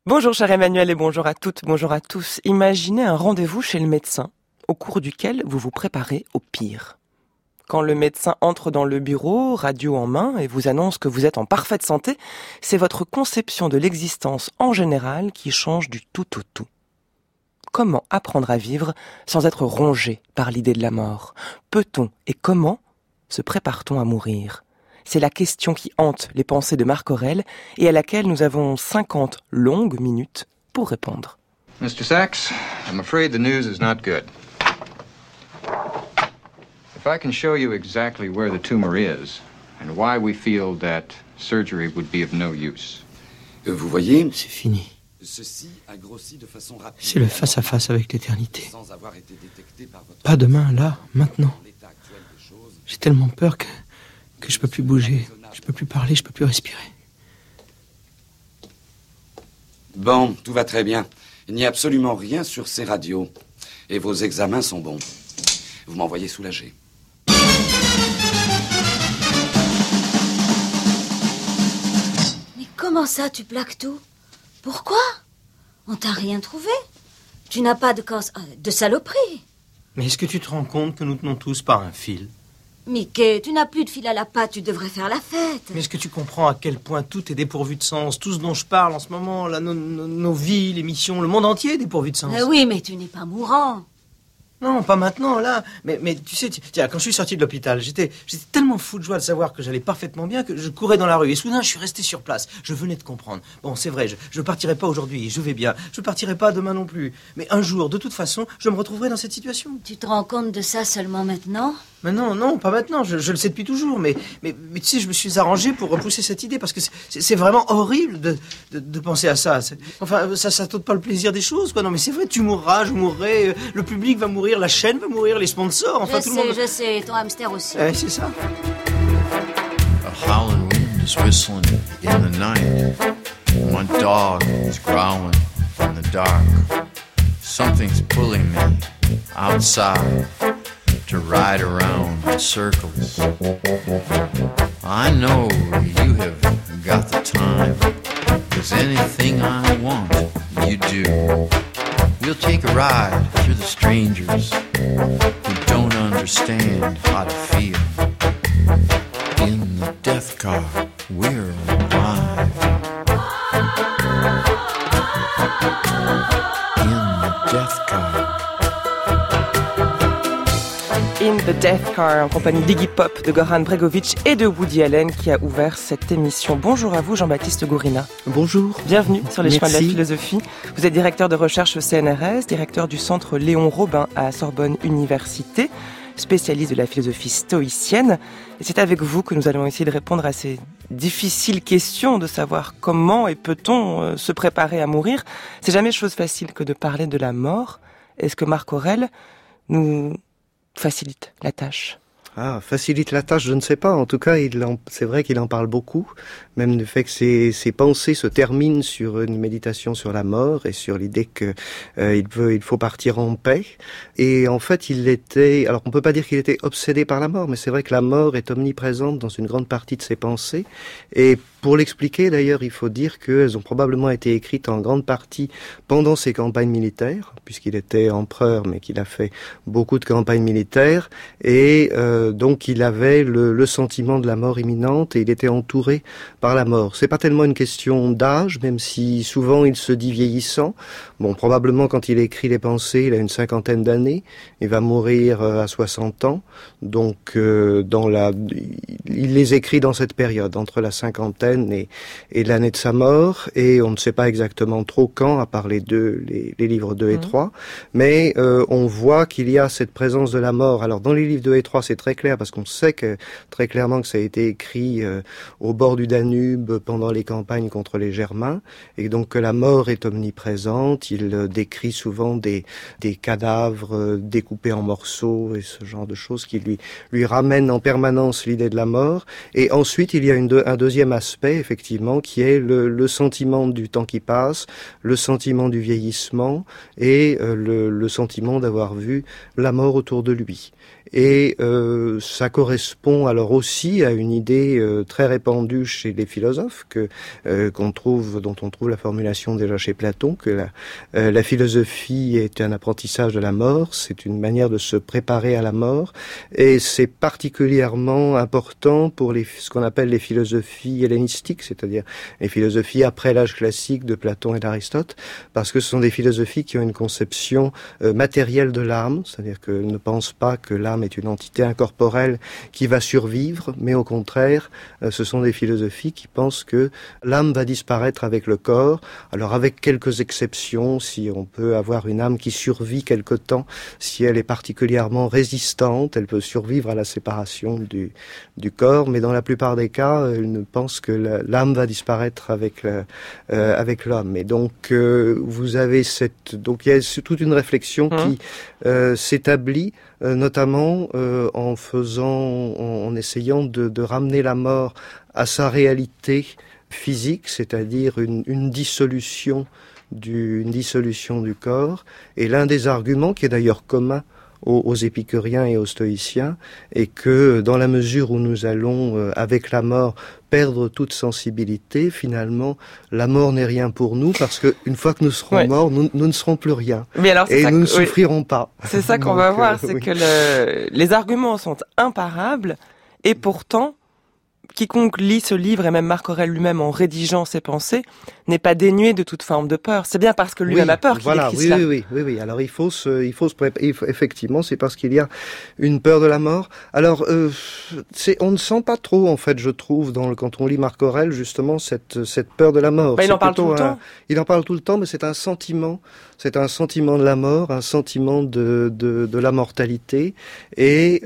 Bonjour cher Emmanuel et bonjour à toutes, bonjour à tous. Imaginez un rendez-vous chez le médecin, au cours duquel vous vous préparez au pire. Quand le médecin entre dans le bureau, radio en main, et vous annonce que vous êtes en parfaite santé, c'est votre conception de l'existence en général qui change du tout au tout. Comment apprendre à vivre sans être rongé par l'idée de la mort ? Peut-on et comment se prépare-t-on à mourir ? C'est la question qui hante les pensées de Marc Aurèle et à laquelle nous avons 50 longues minutes pour répondre. Mr. Sachs, I'm afraid the news is not good. If I can show you exactly where the tumor is and why we feel that surgery would be of no use. Vous voyez, c'est fini. Ceci a grossi de façon rapide. C'est le face-à-face avec l'éternité. Pas demain, là, maintenant. J'ai tellement peur que je peux plus bouger, je peux plus parler, je peux plus respirer. Bon, tout va très bien. Il n'y a absolument rien sur ces radios. Et vos examens sont bons. Vous m'envoyez soulagé. Mais comment ça, tu plaques tout ? Pourquoi ? On t'a rien trouvé ? Tu n'as pas de saloperie. Mais est-ce que tu te rends compte que nous tenons tous par un fil ? Mickey, tu n'as plus de fil à la patte, tu devrais faire la fête. Mais est-ce que tu comprends à quel point tout est dépourvu de sens ? Tout ce dont je parle en ce moment, là, nos vies, les missions, le monde entier est dépourvu de sens. Oui, mais tu n'es pas mourant. Non, pas maintenant, là. Mais tu sais, tiens, quand je suis sorti de l'hôpital, j'étais tellement fou de joie de savoir que j'allais parfaitement bien que je courais dans la rue. Et soudain, je suis resté sur place. Je venais de comprendre. Bon, c'est vrai, je partirai pas aujourd'hui, je vais bien. Je partirai pas demain non plus. Mais un jour, de toute façon, je me retrouverai dans cette situation. Tu te rends compte de ça seulement maintenant ? Mais non, pas maintenant. Je le sais depuis toujours. Mais tu sais, je me suis arrangé pour repousser cette idée parce que c'est vraiment horrible de penser à ça. Enfin, ça t'ôte pas le plaisir des choses, quoi. Non, mais c'est vrai, tu mourras, je mourrai, le public va mourir, la chaîne va mourir, les sponsors, enfin tout le monde. Je sais, ton hamster aussi. C'est ça. A howling wind is whistling in the night. My dog is growling in the dark. Something's pulling me outside to ride around in circles. I know you have got the time, 'cause anything I want, you do. We'll take a ride through the strangers who don't understand how to feel. In the death car, we're alive. In the death car. In the Death Car, en compagnie d'Iggy Pop, de Goran Bregovic et de Woody Allen qui a ouvert cette émission. Bonjour à vous Jean-Baptiste Gourina. Bonjour. Bienvenue sur les chemins de la Merci. philosophie. Vous êtes directeur de recherche au CNRS, directeur du centre Léon Robin à Sorbonne Université, spécialiste de la philosophie stoïcienne. Et c'est avec vous que nous allons essayer de répondre à ces difficiles questions de savoir comment et peut-on se préparer à mourir. C'est jamais chose facile que de parler de la mort. Est-ce que Marc Aurèle nous facilite la tâche? Facilite la tâche, je ne sais pas. En tout cas, c'est vrai qu'il en parle beaucoup, même du fait que ses pensées se terminent sur une méditation sur la mort et sur l'idée que il faut partir en paix. Et en fait, alors on peut pas dire qu'il était obsédé par la mort, mais c'est vrai que la mort est omniprésente dans une grande partie de ses pensées. Et pour l'expliquer, d'ailleurs, il faut dire qu'elles ont probablement été écrites en grande partie pendant ses campagnes militaires, puisqu'il était empereur, mais qu'il a fait beaucoup de campagnes militaires. Et donc il avait le sentiment de la mort imminente et il était entouré par la mort. C'est pas tellement une question d'âge, même si souvent il se dit vieillissant. Bon, probablement quand il écrit les pensées, il a une 50aine d'années. Il va mourir à 60 ans. Donc il les écrit dans cette période, entre la cinquantaine et l'année de sa mort. Et on ne sait pas exactement trop quand, à part les livres 2 et 3. Mais on voit qu'il y a cette présence de la mort. Alors dans les livres 2 et 3, c'est très clair parce qu'on sait très clairement que ça a été écrit au bord du Danube pendant les campagnes contre les Germains et donc que la mort est omniprésente. Il décrit souvent des cadavres découpés en morceaux et ce genre de choses qui lui ramènent en permanence l'idée de la mort. Et ensuite, il y a un deuxième aspect aspect, effectivement, qui est le sentiment du temps qui passe, le sentiment du vieillissement et le sentiment d'avoir vu la mort autour de lui. Et ça correspond alors aussi à une idée très répandue chez les philosophes dont on trouve la formulation déjà chez Platon, que la philosophie est un apprentissage de la mort, c'est une manière de se préparer à la mort, et c'est particulièrement important pour ce qu'on appelle les philosophies hellénistiques, c'est-à-dire les philosophies après l'âge classique de Platon et d'Aristote, parce que ce sont des philosophies qui ont une conception matérielle de l'âme, c'est-à-dire qu'elles ne pensent pas que l'âme est une entité incorporelle qui va survivre, mais au contraire, ce sont des philosophies qui pensent que l'âme va disparaître avec le corps. Alors avec quelques exceptions, si on peut avoir une âme qui survit quelque temps, si elle est particulièrement résistante, elle peut survivre à la séparation du corps, mais dans la plupart des cas, ils ne pensent que l'âme va disparaître avec l'homme. Et donc vous avez donc il y a toute une réflexion qui s'établit notamment en essayant de ramener la mort à sa réalité physique, c'est-à-dire une dissolution du corps. Et l'un des arguments, qui est d'ailleurs commun aux épicuriens et aux stoïciens, est que dans la mesure où nous allons, avec la mort, perdre toute sensibilité, finalement, la mort n'est rien pour nous, parce que une fois que nous serons morts, nous ne serons plus rien. Mais alors, et nous ne souffrirons pas. C'est ça qu'on va voir, c'est que les arguments sont imparables, et pourtant, quiconque lit ce livre, et même Marc Aurèle lui-même en rédigeant ses pensées, n'est pas dénué de toute forme de peur. C'est bien parce que lui-même a peur qu'il écrit cela. Oui. Alors il faut se préparer. Effectivement, c'est parce qu'il y a une peur de la mort. Alors, on ne sent pas trop, en fait, je trouve, quand on lit Marc Aurèle, justement, cette peur de la mort. Il en parle tout le temps. Il en parle tout le temps, mais c'est un sentiment. C'est un sentiment de la mort, un sentiment de la mortalité. Et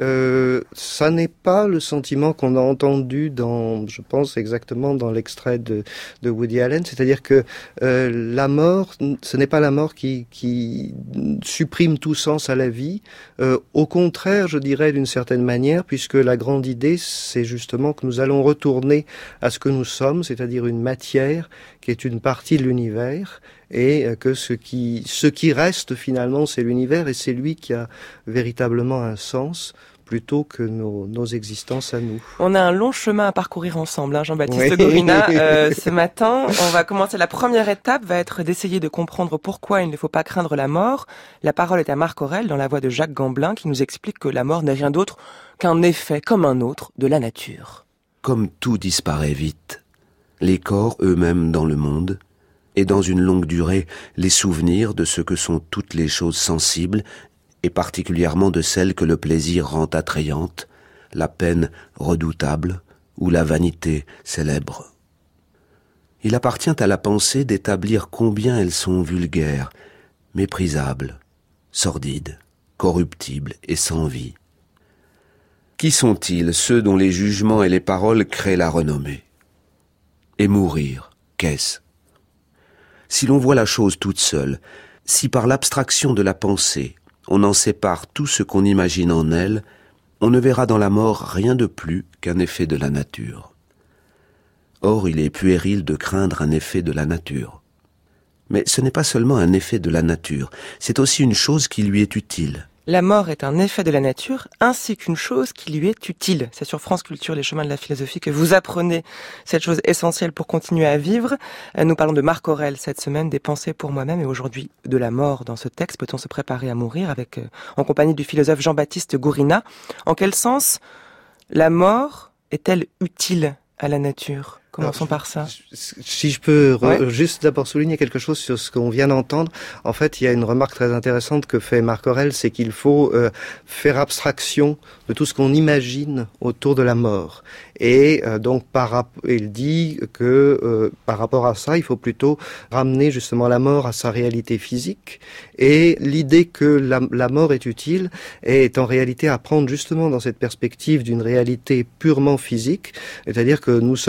ça n'est pas le sentiment qu'on a entendu je pense exactement dans l'extrait de Woody Allen, c'est-à-dire que la mort, ce n'est pas la mort qui supprime tout sens à la vie. Au contraire, je dirais d'une certaine manière, puisque la grande idée, c'est justement que nous allons retourner à ce que nous sommes, c'est-à-dire une matière qui est une partie de l'univers, et que ce qui reste finalement, c'est l'univers, et c'est lui qui a véritablement un sens, plutôt que nos existences à nous. On a un long chemin à parcourir ensemble, Jean-Baptiste Gorina. Ce matin, on va commencer. La première étape va être d'essayer de comprendre pourquoi il ne faut pas craindre la mort. La parole est à Marc Aurèle, dans la voix de Jacques Gamblin, qui nous explique que la mort n'est rien d'autre qu'un effet, comme un autre, de la nature. Comme tout disparaît vite, les corps eux-mêmes dans le monde, et dans une longue durée, les souvenirs de ce que sont toutes les choses sensibles, et particulièrement de celles que le plaisir rend attrayantes, la peine redoutable ou la vanité célèbre. Il appartient à la pensée d'établir combien elles sont vulgaires, méprisables, sordides, corruptibles et sans vie. Qui sont-ils, ceux dont les jugements et les paroles créent la renommée? Et mourir, qu'est-ce? Si l'on voit la chose toute seule, si par l'abstraction de la pensée, on en sépare tout ce qu'on imagine en elle, on ne verra dans la mort rien de plus qu'un effet de la nature. Or, il est puéril de craindre un effet de la nature. Mais ce n'est pas seulement un effet de la nature, c'est aussi une chose qui lui est utile. La mort est un effet de la nature, ainsi qu'une chose qui lui est utile. C'est sur France Culture, les chemins de la philosophie, que vous apprenez cette chose essentielle pour continuer à vivre. Nous parlons de Marc Aurèle cette semaine, des pensées pour moi-même, et aujourd'hui de la mort dans ce texte. Peut-on se préparer à mourir en compagnie du philosophe Jean-Baptiste Gorina? En quel sens la mort est-elle utile à la nature? Commençons par ça. Si je peux juste d'abord souligner quelque chose sur ce qu'on vient d'entendre. En fait, il y a une remarque très intéressante que fait Marc Aurèle, c'est qu'il faut faire abstraction de tout ce qu'on imagine autour de la mort. Et donc, il dit que par rapport à ça, il faut plutôt ramener justement la mort à sa réalité physique. Et l'idée que la mort est utile est en réalité à prendre justement dans cette perspective d'une réalité purement physique. C'est-à-dire que nous sommes dans un univers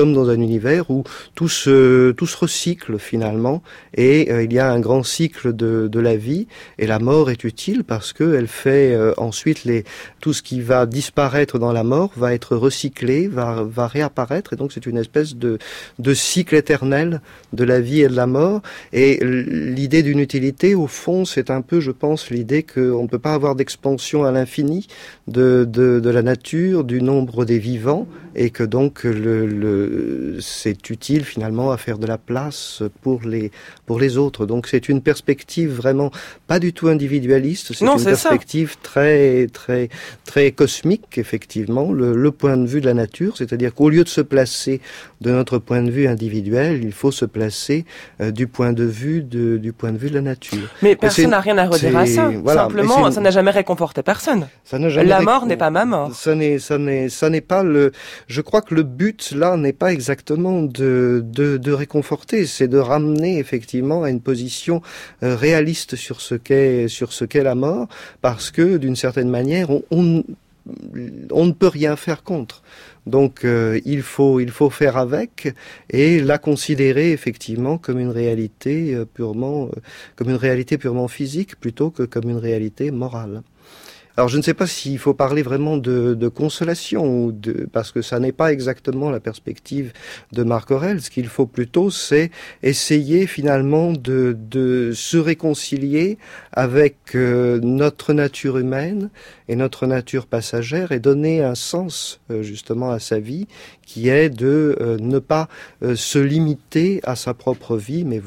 univers où tout se recycle finalement, et il y a un grand cycle de la vie, et la mort est utile parce que elle fait ensuite tout ce qui va disparaître dans la mort va être recyclé, va réapparaître, et donc c'est une espèce de cycle éternel de la vie et de la mort. Et l'idée d'une utilité, au fond, c'est un peu, je pense, l'idée qu'on ne peut pas avoir d'expansion à l'infini de la nature, du nombre des vivants, et que donc c'est utile finalement à faire de la place pour les autres. Donc c'est une perspective vraiment pas du tout individualiste, c'est une perspective très très très cosmique, effectivement, le point de vue de la nature, c'est-à-dire qu'au lieu de se placer de notre point de vue individuel, il faut se placer du point de vue de la nature. Mais personne n'a rien à redire à ça. Voilà, simplement, ça n'a jamais réconforté personne. La mort n'est pas ma mort. Ça n'est pas je crois que le but là n'est pas exactement de réconforter, c'est de ramener effectivement à une position réaliste sur ce qu'est la mort, parce que d'une certaine manière on ne peut rien faire contre. Donc il faut faire avec et la considérer effectivement comme une réalité purement physique plutôt que comme une réalité morale. Alors je ne sais pas s'il faut parler vraiment de consolation, parce que ça n'est pas exactement la perspective de Marc Aurèle. Ce qu'il faut plutôt, c'est essayer finalement de se réconcilier avec notre nature humaine et notre nature passagère, et donner un sens justement à sa vie, qui est de ne pas se limiter à sa propre vie, mais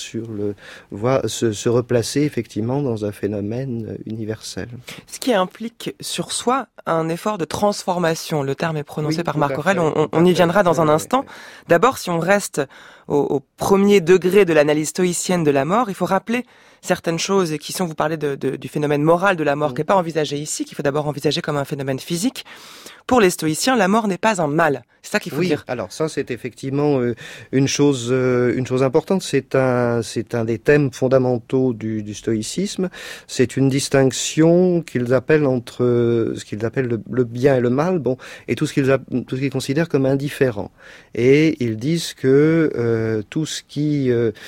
se replacer effectivement dans un phénomène universel. Ce qui implique sur soi un effort de transformation. Le terme est prononcé par Marc Aurèle, on y viendra dans un instant. D'abord, si on reste au premier degré de l'analyse stoïcienne de la mort, il faut rappeler certaines choses et qui sont, vous parlez du phénomène moral de la mort qui n'est pas envisagé ici, qu'il faut d'abord envisager comme un phénomène physique. Pour les stoïciens, la mort n'est pas un mal. C'est ça qu'il faut dire. Alors ça, c'est effectivement une chose importante. C'est un des thèmes fondamentaux du stoïcisme. C'est une distinction qu'ils appellent entre ce qu'ils appellent le bien et le mal, et tout ce qu'ils considèrent comme indifférent. Et ils disent que tout ce qui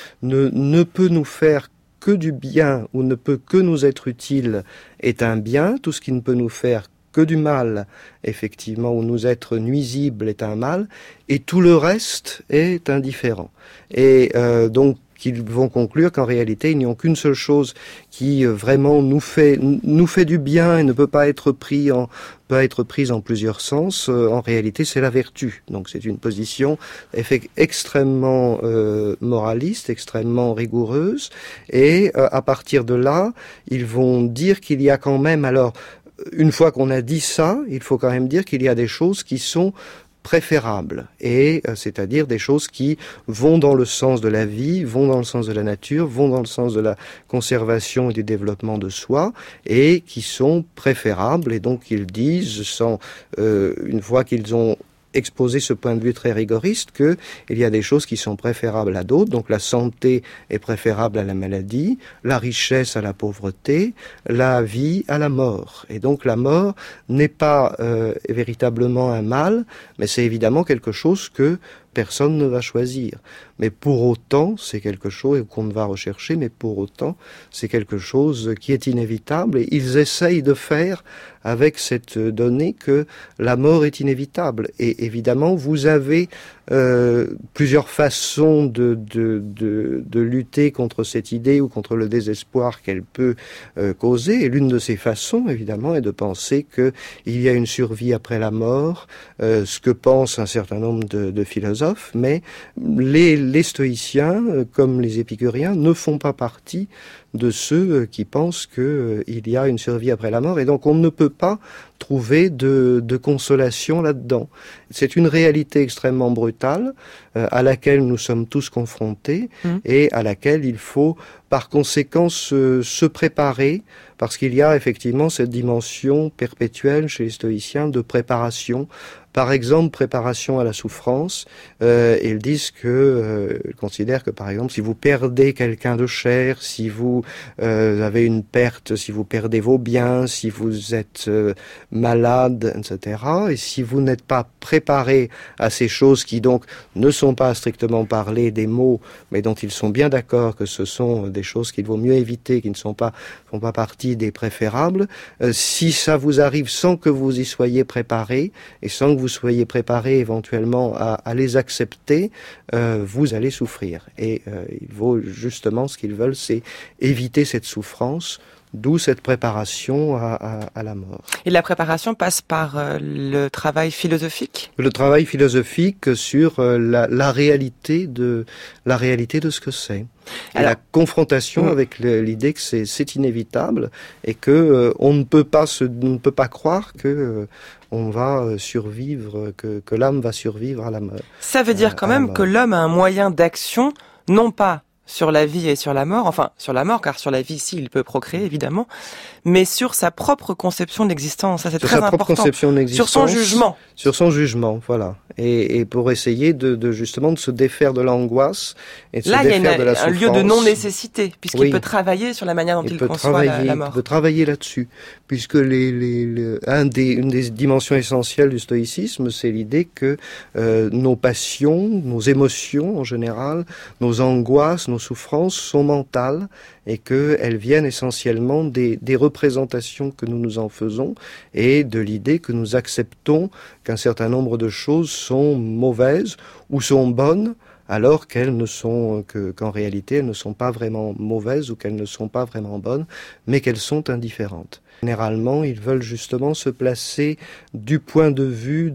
ne peut nous faire que du bien ou ne peut que nous être utile est un bien. Tout ce qui ne peut nous faire que du mal, effectivement, ou nous être nuisible est un mal, et tout le reste est indifférent. Et donc, qu'ils vont conclure qu'en réalité, il n'y a qu'une seule chose qui vraiment nous fait du bien et ne peut pas être prise en plusieurs sens. En réalité, c'est la vertu. Donc, c'est une position extrêmement moraliste, extrêmement rigoureuse. Et à partir de là, ils vont dire qu'il y a quand même, alors, une fois qu'on a dit ça, il faut quand même dire qu'il y a des choses qui sont préférables, et c'est-à-dire des choses qui vont dans le sens de la vie, vont dans le sens de la nature, vont dans le sens de la conservation et du développement de soi, et qui sont préférables. Et donc ils disent, une fois qu'ils ont exposer ce point de vue très rigoriste, que il y a des choses qui sont préférables à d'autres. Donc la santé est préférable à la maladie, la richesse à la pauvreté, la vie à la mort. Et donc la mort n'est pas véritablement un mal, mais c'est évidemment quelque chose que personne ne va choisir. Mais pour autant, c'est quelque chose qu'on ne va rechercher, mais pour autant, c'est quelque chose qui est inévitable. Et ils essayent de faire avec cette donnée que la mort est inévitable. Et évidemment, vous avez plusieurs façons de lutter contre cette idée ou contre le désespoir qu'elle peut causer. Et l'une de ces façons, évidemment, est de penser qu'il y a une survie après la mort, ce que pensent un certain nombre de philosophes, mais les stoïciens, comme les épicuriens, ne font pas partie de ceux qui pensent qu'il y a une survie après la mort, et donc on ne peut pas trouver de consolation là-dedans. C'est une réalité extrêmement brutale à laquelle nous sommes tous confrontés et à laquelle il faut par conséquent se préparer, parce qu'il y a effectivement cette dimension perpétuelle chez les stoïciens de préparation. Par exemple, préparation à la souffrance. Ils disent ils considèrent que, par exemple, si vous perdez quelqu'un de cher, si vous avez une perte, si vous perdez vos biens, si vous êtes malade, etc. Et si vous n'êtes pas préparé à ces choses qui donc ne sont pas strictement parlées des mots, mais dont ils sont bien d'accord que ce sont des choses qu'il vaut mieux éviter, qui ne font pas partie des préférables, si ça vous arrive sans que vous y soyez préparé, et sans que vous soyez préparé éventuellement à les accepter, vous allez souffrir. Et il vaut justement, ce qu'ils veulent, c'est éviter cette souffrance, d'où cette préparation à la mort. Et la préparation passe par le travail philosophique ? Le travail philosophique sur la réalité de ce que c'est. Et la confrontation avec l'idée que c'est inévitable et que on ne peut pas croire que on va survivre, que l'âme va survivre à la mort. Ça veut dire quand même que l'homme a un moyen d'action, non pas sur la vie et sur la mort, enfin sur la mort, car sur la vie, ici, il peut procréer, évidemment, mais sur sa propre conception de l'existence. Ça, c'est très important. Sur sa propre conception de l'existence. Sur son jugement. Sur son jugement, voilà. Et pour essayer de justement de se défaire de l'angoisse et de se défaire de la souffrance. Là, il y a un lieu de non-nécessité, puisqu'il peut travailler sur la manière dont il conçoit la mort. Il peut travailler là-dessus, puisque une des dimensions essentielles du stoïcisme, c'est l'idée que nos passions, nos émotions en général, nos angoisses, nos souffrances sont mentales et qu'elles viennent essentiellement des représentations que nous en faisons et de l'idée que nous acceptons qu'un certain nombre de choses sont mauvaises ou sont bonnes alors qu'en réalité elles ne sont pas vraiment mauvaises ou qu'elles ne sont pas vraiment bonnes, mais qu'elles sont indifférentes. Généralement, ils veulent justement se placer du point de vue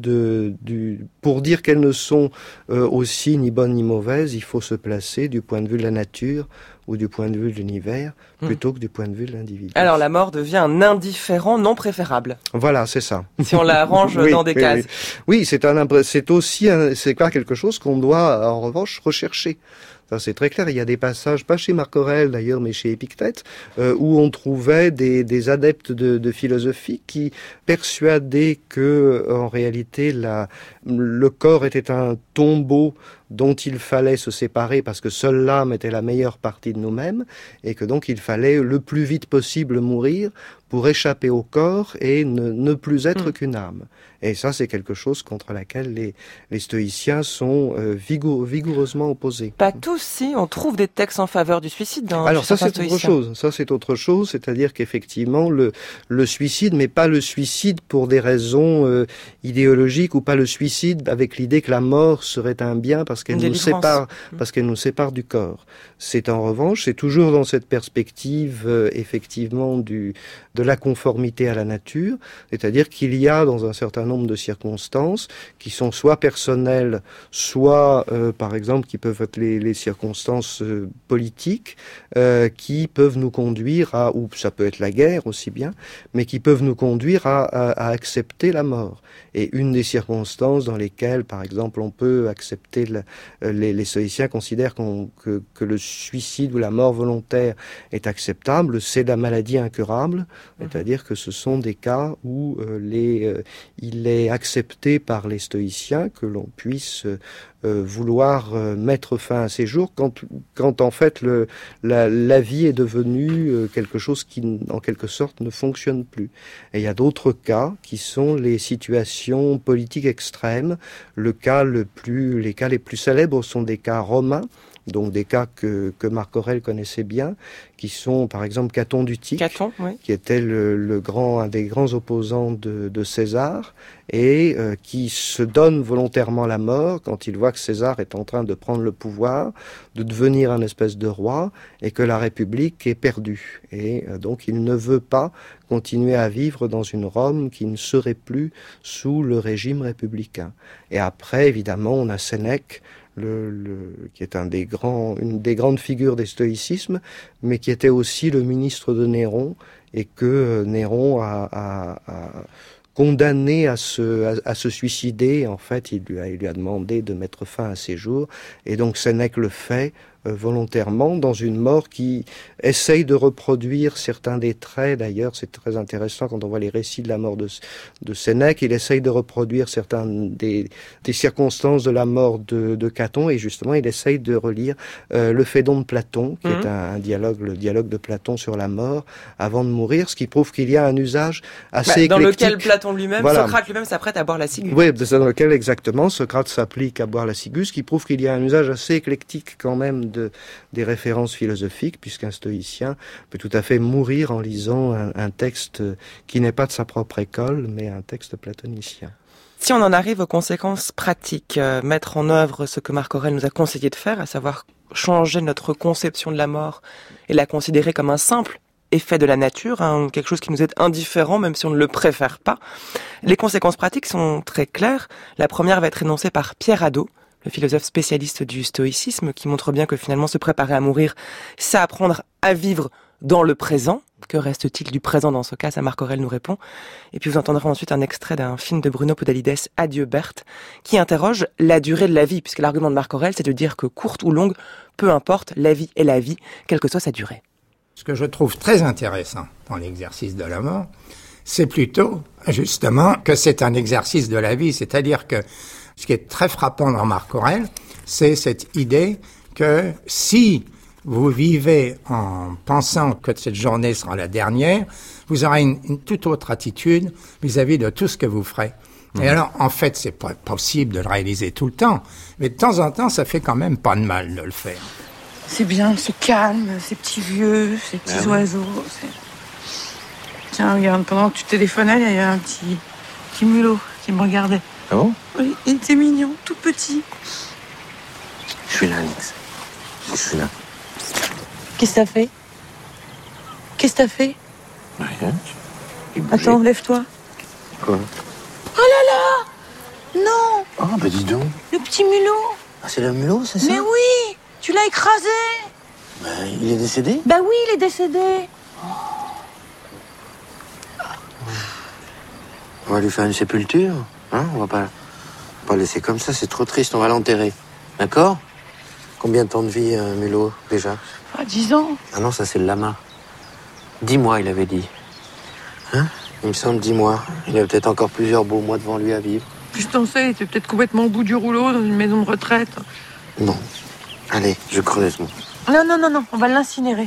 pour dire qu'elles ne sont aussi ni bonnes ni mauvaises, il faut se placer du point de vue de la nature ou du point de vue de l'univers, plutôt que du point de vue de l'individu. Alors la mort devient un indifférent non préférable. Voilà, c'est ça. Si on la range dans des cases. Oui, c'est clair quelque chose qu'on doit en revanche rechercher. Ça, c'est très clair. Il y a des passages, pas chez Marc Aurèle d'ailleurs, mais chez Épictète, où on trouvait des adeptes de philosophie qui persuadaient que, en réalité, le corps était un tombeau dont il fallait se séparer parce que seule l'âme était la meilleure partie de nous-mêmes et que donc il fallait le plus vite possible mourir pour échapper au corps et ne plus être qu'une âme. Et ça, c'est quelque chose contre laquelle les stoïciens sont vigoureusement opposés. Pas tous, si. On trouve des textes en faveur du suicide Alors ça, c'est autre chose. Ça, c'est autre chose. C'est-à-dire qu'effectivement, le suicide, mais pas le suicide pour des raisons idéologiques ou pas le suicide avec l'idée que la mort serait un bien parce qu'elle nous sépare du corps. C'est en revanche, c'est toujours dans cette perspective, effectivement, de la conformité à la nature. C'est-à-dire qu'il y a dans un certain nombre de circonstances qui sont soit personnelles, soit, par exemple, qui peuvent être les circonstances politiques, qui peuvent nous conduire ou ça peut être la guerre aussi bien, mais qui peuvent nous conduire à accepter la mort. Et une des circonstances dans lesquelles, par exemple, on peut accepter, les stoïciens considèrent que le suicide ou la mort volontaire est acceptable, c'est la maladie incurable, c'est-à-dire que ce sont des cas où il est accepté par les stoïciens que l'on puisse vouloir mettre fin à ces jours quand en fait la vie est devenue quelque chose qui en quelque sorte ne fonctionne plus. Et il y a d'autres cas qui sont les situations politiques extrêmes. Les cas les plus célèbres sont des cas romains, donc des cas que Marc Aurèle connaissait bien, qui sont par exemple Caton d'Utique, qui était un des grands opposants de César, et qui se donne volontairement la mort quand il voit que César est en train de prendre le pouvoir, de devenir un espèce de roi, et que la République est perdue. Et donc il ne veut pas continuer à vivre dans une Rome qui ne serait plus sous le régime républicain. Et après, évidemment, on a Sénèque, qui est une des grandes figures des stoïcismes, mais qui était aussi le ministre de Néron, et que Néron a condamné à se suicider. En fait, il lui a demandé de mettre fin à ses jours, et donc Sénèque le fait volontairement dans une mort qui essaye de reproduire certains des traits. D'ailleurs, c'est très intéressant quand on voit les récits de la mort de Sénèque. Il essaye de reproduire certains des circonstances de la mort de Caton, et justement, il essaye de relire le Phédon de Platon, qui est un dialogue, le dialogue de Platon sur la mort avant de mourir, ce qui prouve qu'il y a un usage assez dans éclectique. Lequel Platon lui-même, voilà. Socrate lui-même s'apprête à boire la ciguë. Oui, c'est dans lequel exactement Socrate s'applique à boire la ciguë, ce qui prouve qu'il y a un usage assez éclectique quand même des références philosophiques, puisqu'un stoïcien peut tout à fait mourir en lisant un texte qui n'est pas de sa propre école, mais un texte platonicien. Si on en arrive aux conséquences pratiques, mettre en œuvre ce que Marc Aurèle nous a conseillé de faire, à savoir changer notre conception de la mort et la considérer comme un simple effet de la nature, quelque chose qui nous est indifférent même si on ne le préfère pas. Les conséquences pratiques sont très claires. La première va être énoncée par Pierre Hadot, le philosophe spécialiste du stoïcisme, qui montre bien que finalement se préparer à mourir, c'est apprendre à vivre dans le présent. Que reste-t-il du présent dans ce cas? Ça, Marc Aurèle nous répond. Et puis vous entendrez ensuite un extrait d'un film de Bruno Podalides, Adieu Berthe, qui interroge la durée de la vie, puisque l'argument de Marc Aurèle, c'est de dire que courte ou longue, peu importe, la vie est la vie, quelle que soit sa durée. Ce que je trouve très intéressant dans l'exercice de la mort, c'est plutôt, justement, que c'est un exercice de la vie. C'est-à-dire que ce qui est très frappant dans Marc Aurèle, c'est cette idée que si vous vivez en pensant que cette journée sera la dernière, vous aurez une toute autre attitude vis-à-vis de tout ce que vous ferez. Et alors, en fait, c'est pas possible de le réaliser tout le temps, mais de temps en temps, ça fait quand même pas de mal de le faire. C'est bien, c'est calme, ces petits vieux, ces petits oiseaux. Tiens, regarde, pendant que tu téléphonais, il y a un petit mulot qui me regardait. Ah bon? Oui, il était mignon, tout petit. Je suis là, Alex. Je suis là. Qu'est-ce que t'as fait? Qu'est-ce que t'as fait? Rien. Attends, lève-toi. Quoi? Oh là là! Non! Oh, bah dis donc. Le petit mulot! Ah, c'est le mulot, c'est ça? Mais oui! Tu l'as écrasé! Bah, il est décédé? Bah oui, il est décédé! On va lui faire une sépulture, hein? On va pas le laisser comme ça, c'est trop triste, on va l'enterrer. D'accord? Combien de temps de vie, un mulot, déjà? 10 ans. Ah non, ça c'est le lama. 10 mois, il avait dit. Hein? Il me semble 10 mois. Il a peut-être encore plusieurs beaux mois devant lui à vivre. Plus t'en sais, il était peut-être complètement au bout du rouleau dans une maison de retraite. Bon. Allez, je creuse, moi. Non, on va l'incinérer.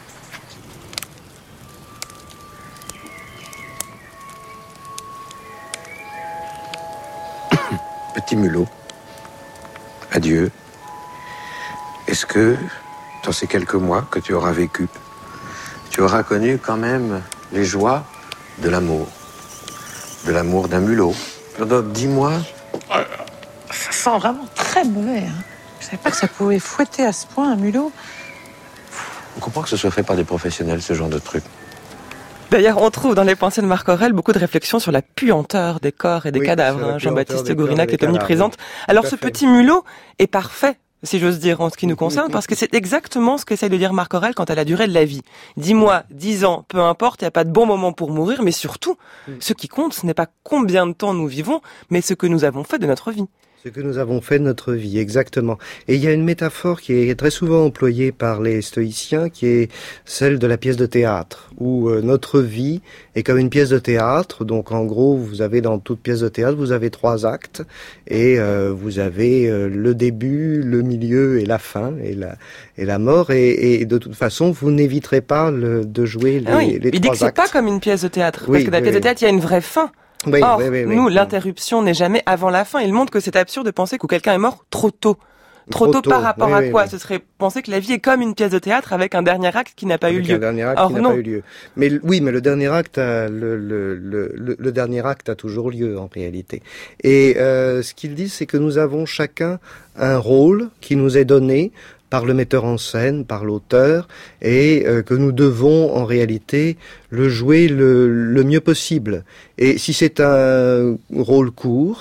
Petit mulot. Adieu. Est-ce que, dans ces quelques mois que tu auras vécu, tu auras connu quand même les joies de l'amour d'un mulot? Pendant 10 mois? Ça sent vraiment très mauvais. Je savais pas que ça pouvait fouetter à ce point un mulot. On comprend que ce soit fait par des professionnels, ce genre de truc. D'ailleurs, on trouve dans les pensées de Marc Aurèle beaucoup de réflexions sur la puanteur des corps et des cadavres. Jean-Baptiste Gourinac est omniprésente. Alors ce petit mulot est parfait, si j'ose dire, en ce qui nous concerne, parce que c'est exactement ce qu'essaye de dire Marc Aurèle quant à la durée de la vie. 10 mois, 10 ans, peu importe, il n'y a pas de bon moment pour mourir, mais surtout, ce qui compte, ce n'est pas combien de temps nous vivons, mais ce que nous avons fait de notre vie. Ce que nous avons fait de notre vie, exactement. Et il y a une métaphore qui est très souvent employée par les stoïciens, qui est celle de la pièce de théâtre, où notre vie est comme une pièce de théâtre. Donc en gros, vous avez dans toute pièce de théâtre, vous avez 3 actes, et vous avez le début, le milieu et la fin, et la mort. Et de toute façon, vous n'éviterez pas de jouer les 3 actes. Il dit que c'est pas comme une pièce de théâtre, parce que dans la pièce de théâtre, il y a une vraie fin. Or, nous, l'interruption n'est jamais avant la fin. Il montre que c'est absurde de penser que quelqu'un est mort trop tôt. Trop tôt par rapport à quoi? Ce serait penser que la vie est comme une pièce de théâtre avec un dernier acte qui n'a pas eu lieu. Un dernier acte qui n'a pas eu lieu. Mais oui, mais le dernier acte, le dernier acte a toujours lieu en réalité. Et ce qu'il dit, c'est que nous avons chacun un rôle qui nous est donné par le metteur en scène, par l'auteur, et que nous devons en réalité le jouer le mieux possible. Et si c'est un rôle court,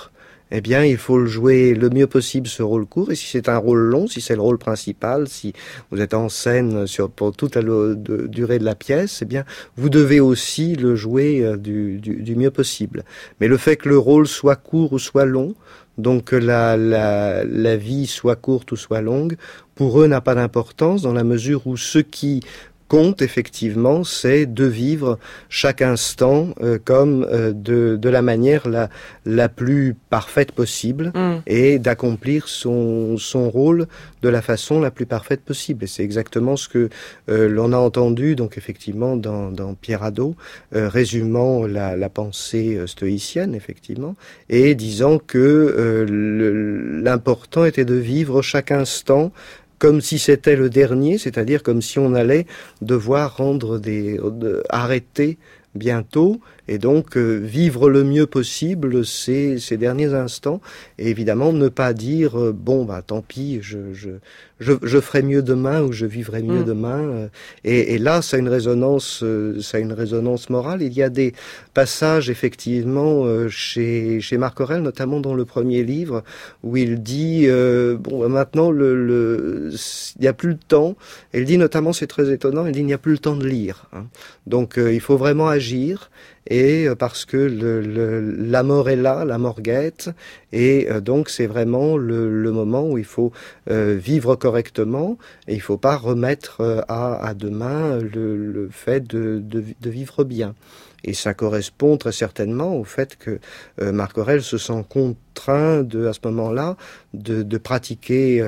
eh bien, il faut le jouer le mieux possible, ce rôle court. Et si c'est un rôle long, si c'est le rôle principal, si vous êtes en scène pour toute la durée de la pièce, eh bien, vous devez aussi le jouer du mieux possible. Mais le fait que le rôle soit court ou soit long, donc que la vie soit courte ou soit longue, pour eux n'a pas d'importance dans la mesure où ce qui compte effectivement, c'est de vivre chaque instant comme de la manière la plus parfaite possible et d'accomplir son rôle de la façon la plus parfaite possible. Et c'est exactement ce que l'on a entendu donc effectivement dans Pierre Hadot, résumant la pensée stoïcienne effectivement, et disant que l'important était de vivre chaque instant comme si c'était le dernier, c'est-à-dire comme si on allait devoir arrêter bientôt, et donc vivre le mieux possible ces derniers instants, et évidemment ne pas dire tant pis, je ferai mieux demain ou je vivrai mieux demain. Et là, ça a une résonance morale. Il y a des passages effectivement chez Marc Aurèle, notamment dans le premier livre, où il dit maintenant il n'y a plus le temps. Et il dit notamment, c'est très étonnant, il dit il n'y a plus le temps de lire. Donc il faut vraiment agir. Et parce que la mort est là, la mort guette, et donc c'est vraiment le moment où il faut vivre correctement, et il ne faut pas remettre à demain le fait de vivre bien. Et ça correspond très certainement au fait que Marc Aurèle se sent contraint à ce moment-là de pratiquer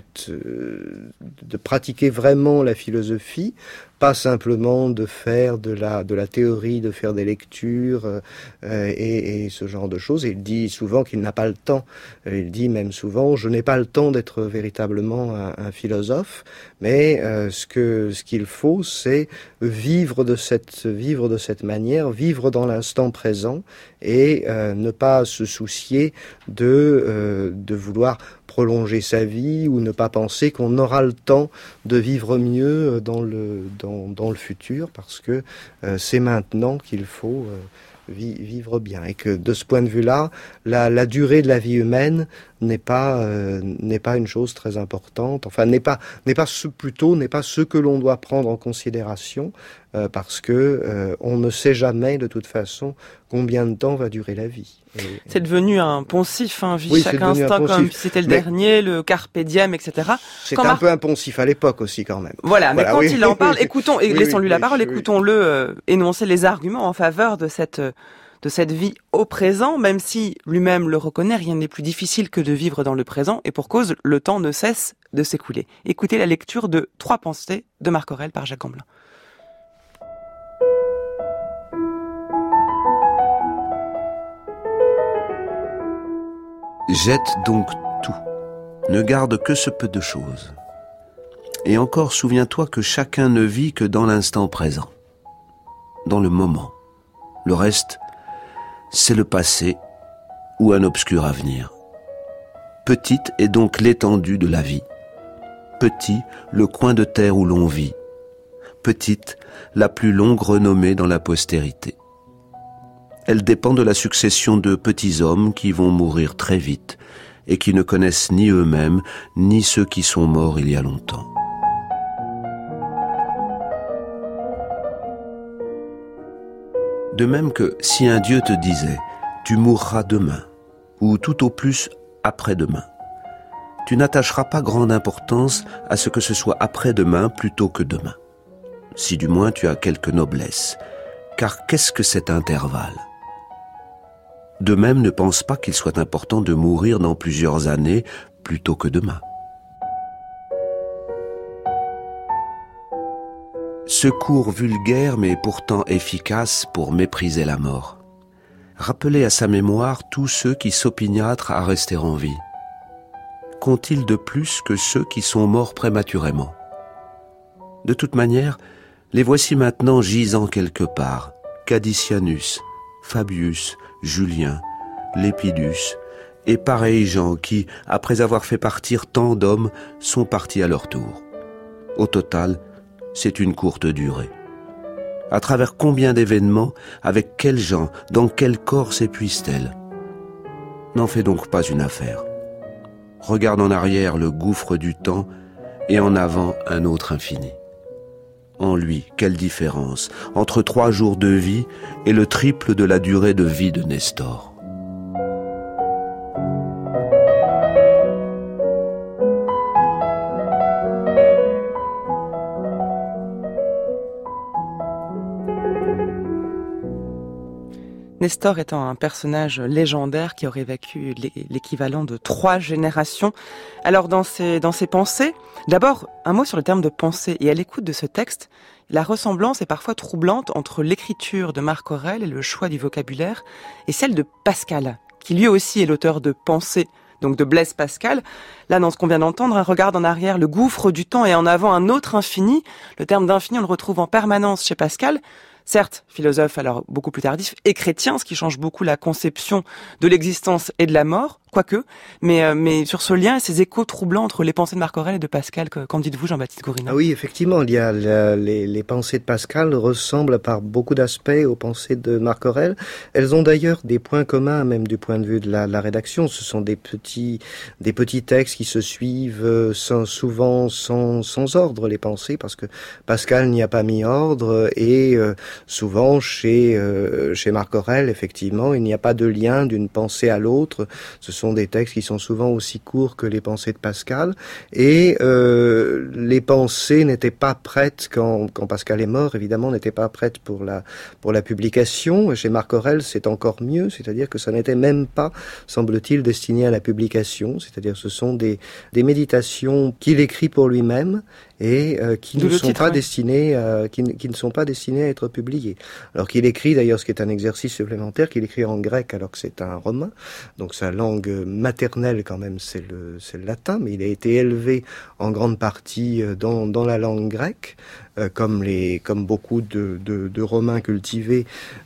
de pratiquer vraiment la philosophie, pas simplement de faire de la théorie, de faire des lectures et ce genre de choses. Et il dit souvent qu'il n'a pas le temps. Il dit même souvent, je n'ai pas le temps d'être véritablement un philosophe, mais ce qu'il faut, c'est vivre de cette manière, vivre dans l'instant présent et ne pas se soucier de vouloir prolonger sa vie ou ne pas penser qu'on aura le temps de vivre mieux dans le futur, parce que c'est maintenant qu'il faut vivre bien, et que de ce point de vue-là, la durée de la vie humaine n'est pas une chose très importante. Enfin, n'est pas ce que l'on doit prendre en considération, parce que on ne sait jamais de toute façon combien de temps va durer la vie. C'est devenu un poncif, vie chaque instant comme si c'était le dernier, le carpe diem, etc. C'est un peu un poncif à l'époque aussi quand même. Voilà, mais quand il en parle, écoutons, et laissons-lui la parole, écoutons-le énoncer les arguments en faveur de cette vie au présent, même si lui-même le reconnaît, rien n'est plus difficile que de vivre dans le présent, et pour cause, le temps ne cesse de s'écouler. Écoutez la lecture de 3 pensées de Marc Aurèle par Jacques Gamblin. Jette donc tout, ne garde que ce peu de choses. Et encore, souviens-toi que chacun ne vit que dans l'instant présent, dans le moment. Le reste, c'est le passé ou un obscur avenir. Petite est donc l'étendue de la vie. Petit, le coin de terre où l'on vit. Petite, la plus longue renommée dans la postérité. Elle dépend de la succession de petits hommes qui vont mourir très vite et qui ne connaissent ni eux-mêmes, ni ceux qui sont morts il y a longtemps. De même que si un Dieu te disait « tu mourras demain » ou tout au plus après-demain, tu n'attacheras pas grande importance à ce que ce soit après-demain plutôt que demain. Si du moins tu as quelque noblesse, car qu'est-ce que cet intervalle ? De même, ne pense pas qu'il soit important de mourir dans plusieurs années plutôt que demain. Secours vulgaire mais pourtant efficace pour mépriser la mort. Rappelez à sa mémoire tous ceux qui s'opiniâtrent à rester en vie. Qu'ont-ils de plus que ceux qui sont morts prématurément ? De toute manière, les voici maintenant gisant quelque part. Cadicianus, Fabius, Julien, Lépidus, et pareils gens qui, après avoir fait partir tant d'hommes, sont partis à leur tour. Au total, c'est une courte durée. À travers combien d'événements, avec quels gens, dans quel corps s'épuisent-elles ? N'en fais donc pas une affaire. Regarde en arrière le gouffre du temps et en avant un autre infini. En lui, quelle différence entre 3 jours de vie et le triple de la durée de vie de Nestor. Nestor étant un personnage légendaire qui aurait vécu l'équivalent de 3 générations. Alors dans ses pensées, d'abord un mot sur le terme de pensée. Et à l'écoute de ce texte, la ressemblance est parfois troublante entre l'écriture de Marc Aurèle et le choix du vocabulaire, et celle de Pascal, qui lui aussi est l'auteur de Pensées, donc de Blaise Pascal. Là, dans ce qu'on vient d'entendre, un regard en arrière, le gouffre du temps, et en avant un autre infini. Le terme d'infini, on le retrouve en permanence chez Pascal. Certes, philosophe alors beaucoup plus tardif, et chrétien, ce qui change beaucoup la conception de l'existence et de la mort, quoique, mais sur ce lien et ces échos troublants entre les pensées de Marc Aurèle et de Pascal, qu'en dites-vous, Jean-Baptiste Gourina ? Ah oui, effectivement, il y a les pensées de Pascal ressemblent par beaucoup d'aspects aux pensées de Marc Aurèle. Elles ont d'ailleurs des points communs, même du point de vue de la rédaction. Ce sont des petits textes qui se suivent souvent sans ordre, les pensées, parce que Pascal n'y a pas mis ordre, et souvent chez Marc Aurèle, effectivement, il n'y a pas de lien d'une pensée à l'autre. Ce sont des textes qui sont souvent aussi courts que les pensées de Pascal, et les pensées n'étaient pas prêtes quand Pascal est mort, évidemment, n'étaient pas prêtes pour la publication. Chez Marc Aurèle, c'est encore mieux, c'est-à-dire que ça n'était même pas, semble-t-il, destiné à la publication, c'est-à-dire ce sont des méditations qu'il écrit pour lui-même, et qui ne sont pas destinés à être publiés. Alors qu'il écrit d'ailleurs, ce qui est un exercice supplémentaire, qu'il écrit en grec alors que c'est un romain, donc sa langue maternelle quand même c'est le latin, mais il a été élevé en grande partie dans la langue grecque, comme beaucoup de Romains cultivés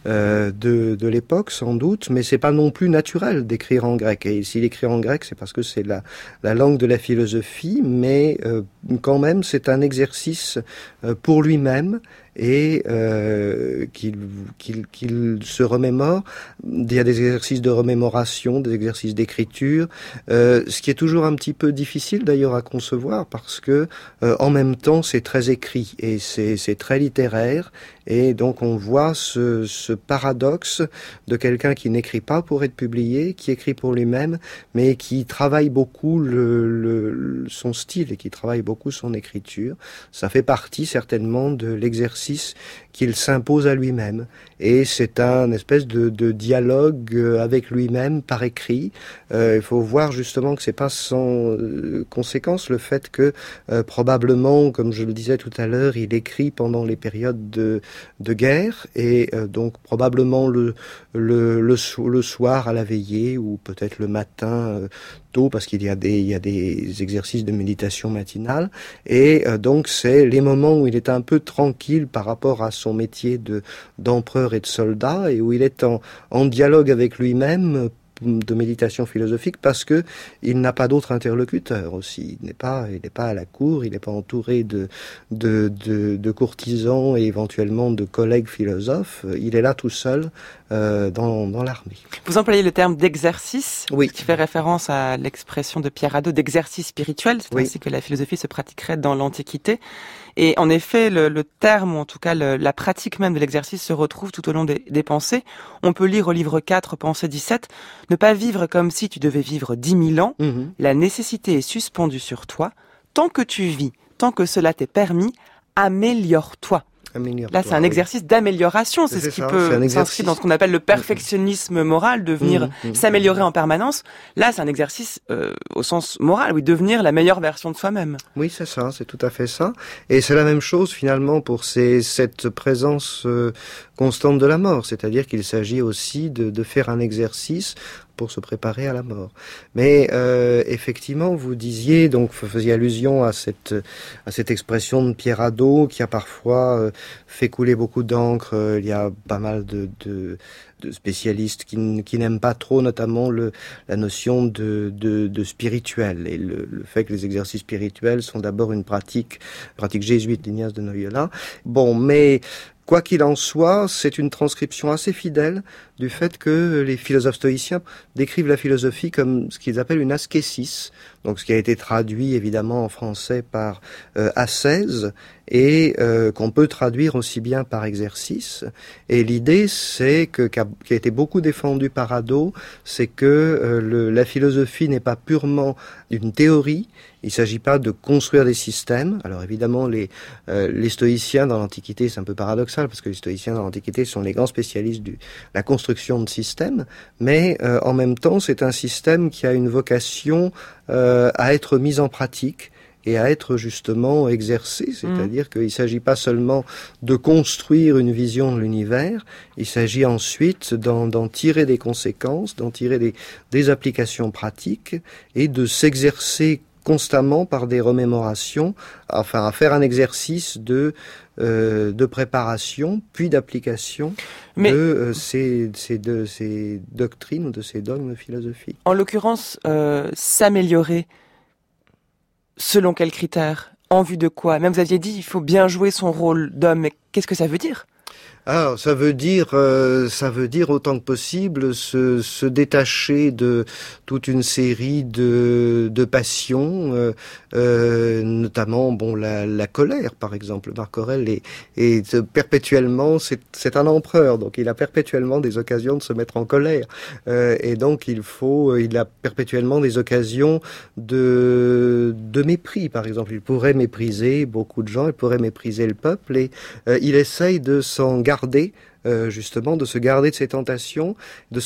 de l'époque sans doute, mais c'est pas non plus naturel d'écrire en grec. Et s'il écrit en grec, c'est parce que c'est la langue de la philosophie, mais quand même c'est un exercice pour lui-même, et qu'il se remémore. Il y a des exercices de remémoration, des exercices d'écriture, ce qui est toujours un petit peu difficile d'ailleurs à concevoir, parce que en même temps c'est très écrit et c'est très littéraire, et donc on voit ce paradoxe de quelqu'un qui n'écrit pas pour être publié, qui écrit pour lui-même, mais qui travaille beaucoup son style et qui travaille beaucoup son écriture. Ça fait partie certainement de l'exercice qu'il s'impose à lui-même, et c'est un espèce de dialogue avec lui-même par écrit. Il faut voir justement que c'est pas sans conséquence le fait que probablement, comme je le disais tout à l'heure, il écrit pendant les périodes de guerre, et donc probablement le soir à la veillée, ou peut-être le matin tôt, parce qu'il y a des exercices de méditation matinale, et donc c'est les moments où il est un peu tranquille par rapport à son métier d'empereur et de soldat, et où il est en dialogue avec lui-même, de méditation philosophique, parce que il n'a pas d'autre interlocuteur aussi. Il n'est pas à la cour, il n'est pas entouré de courtisans et éventuellement de collègues philosophes. Il est là tout seul dans l'armée. Vous employez le terme d'exercice, oui, qui fait référence à l'expression de Pierre Hadot d'exercice spirituel. C'est ainsi que la philosophie se pratiquerait dans l'Antiquité. Et en effet, le terme, ou en tout cas la pratique même de l'exercice, se retrouve tout au long des pensées. On peut lire au livre 4, Pensée 17, « Ne pas vivre comme si tu devais vivre 10 000 ans. La nécessité est suspendue sur toi. Tant que tu vis, tant que cela t'est permis, améliore-toi. » Là, c'est un exercice d'amélioration. C'est ce qui peut s'inscrire dans ce qu'on appelle le perfectionnisme moral, de venir s'améliorer en permanence. Là, c'est un exercice au sens moral, oui, devenir la meilleure version de soi-même. Oui, c'est ça, c'est tout à fait ça. Et c'est la même chose finalement pour cette présence constante de la mort. C'est-à-dire qu'il s'agit aussi de faire un exercice pour se préparer à la mort. Mais effectivement, vous disiez, donc vous faisiez allusion à cette expression de Pierre Hadot qui a parfois fait couler beaucoup d'encre. Il y a pas mal de spécialistes qui n'aiment pas trop, notamment la notion de spirituel, et le fait que les exercices spirituels sont d'abord une pratique jésuite d'Ignace de Loyola. Bon, mais Quoi qu'il en soit, c'est une transcription assez fidèle du fait que les philosophes stoïciens décrivent la philosophie comme ce qu'ils appellent une ascésis, donc ce qui a été traduit évidemment en français par ascèse et qu'on peut traduire aussi bien par exercice. Et l'idée, c'est qui a été beaucoup défendue par Hadot, c'est que la philosophie n'est pas purement une théorie. Il ne s'agit pas de construire des systèmes. Alors évidemment, les stoïciens dans l'Antiquité, c'est un peu paradoxal, parce que les stoïciens dans l'Antiquité sont les grands spécialistes de la construction de systèmes, mais en même temps, c'est un système qui a une vocation à être mis en pratique et à être justement exercé, c'est-à-dire qu'il ne s'agit pas seulement de construire une vision de l'univers, il s'agit ensuite d'en tirer des conséquences, d'en tirer des applications pratiques et de s'exercer constamment par des remémorations, enfin à faire un exercice de préparation puis d'application de ces doctrines ou de ces dogmes philosophiques. En l'occurrence, s'améliorer, selon quels critères? En vue de quoi? Même vous aviez dit, il faut bien jouer son rôle d'homme, mais qu'est-ce que ça veut dire? Alors, ça veut dire autant que possible se détacher de toute une série de passions, notamment la colère, par exemple. Marc Aurèle est perpétuellement, c'est un empereur, donc il a perpétuellement des occasions de se mettre en colère, et donc il a perpétuellement des occasions de mépris, par exemple. Il pourrait mépriser beaucoup de gens, il pourrait mépriser le peuple, et il essaye de s'en garder, justement, de se garder de ses tentations,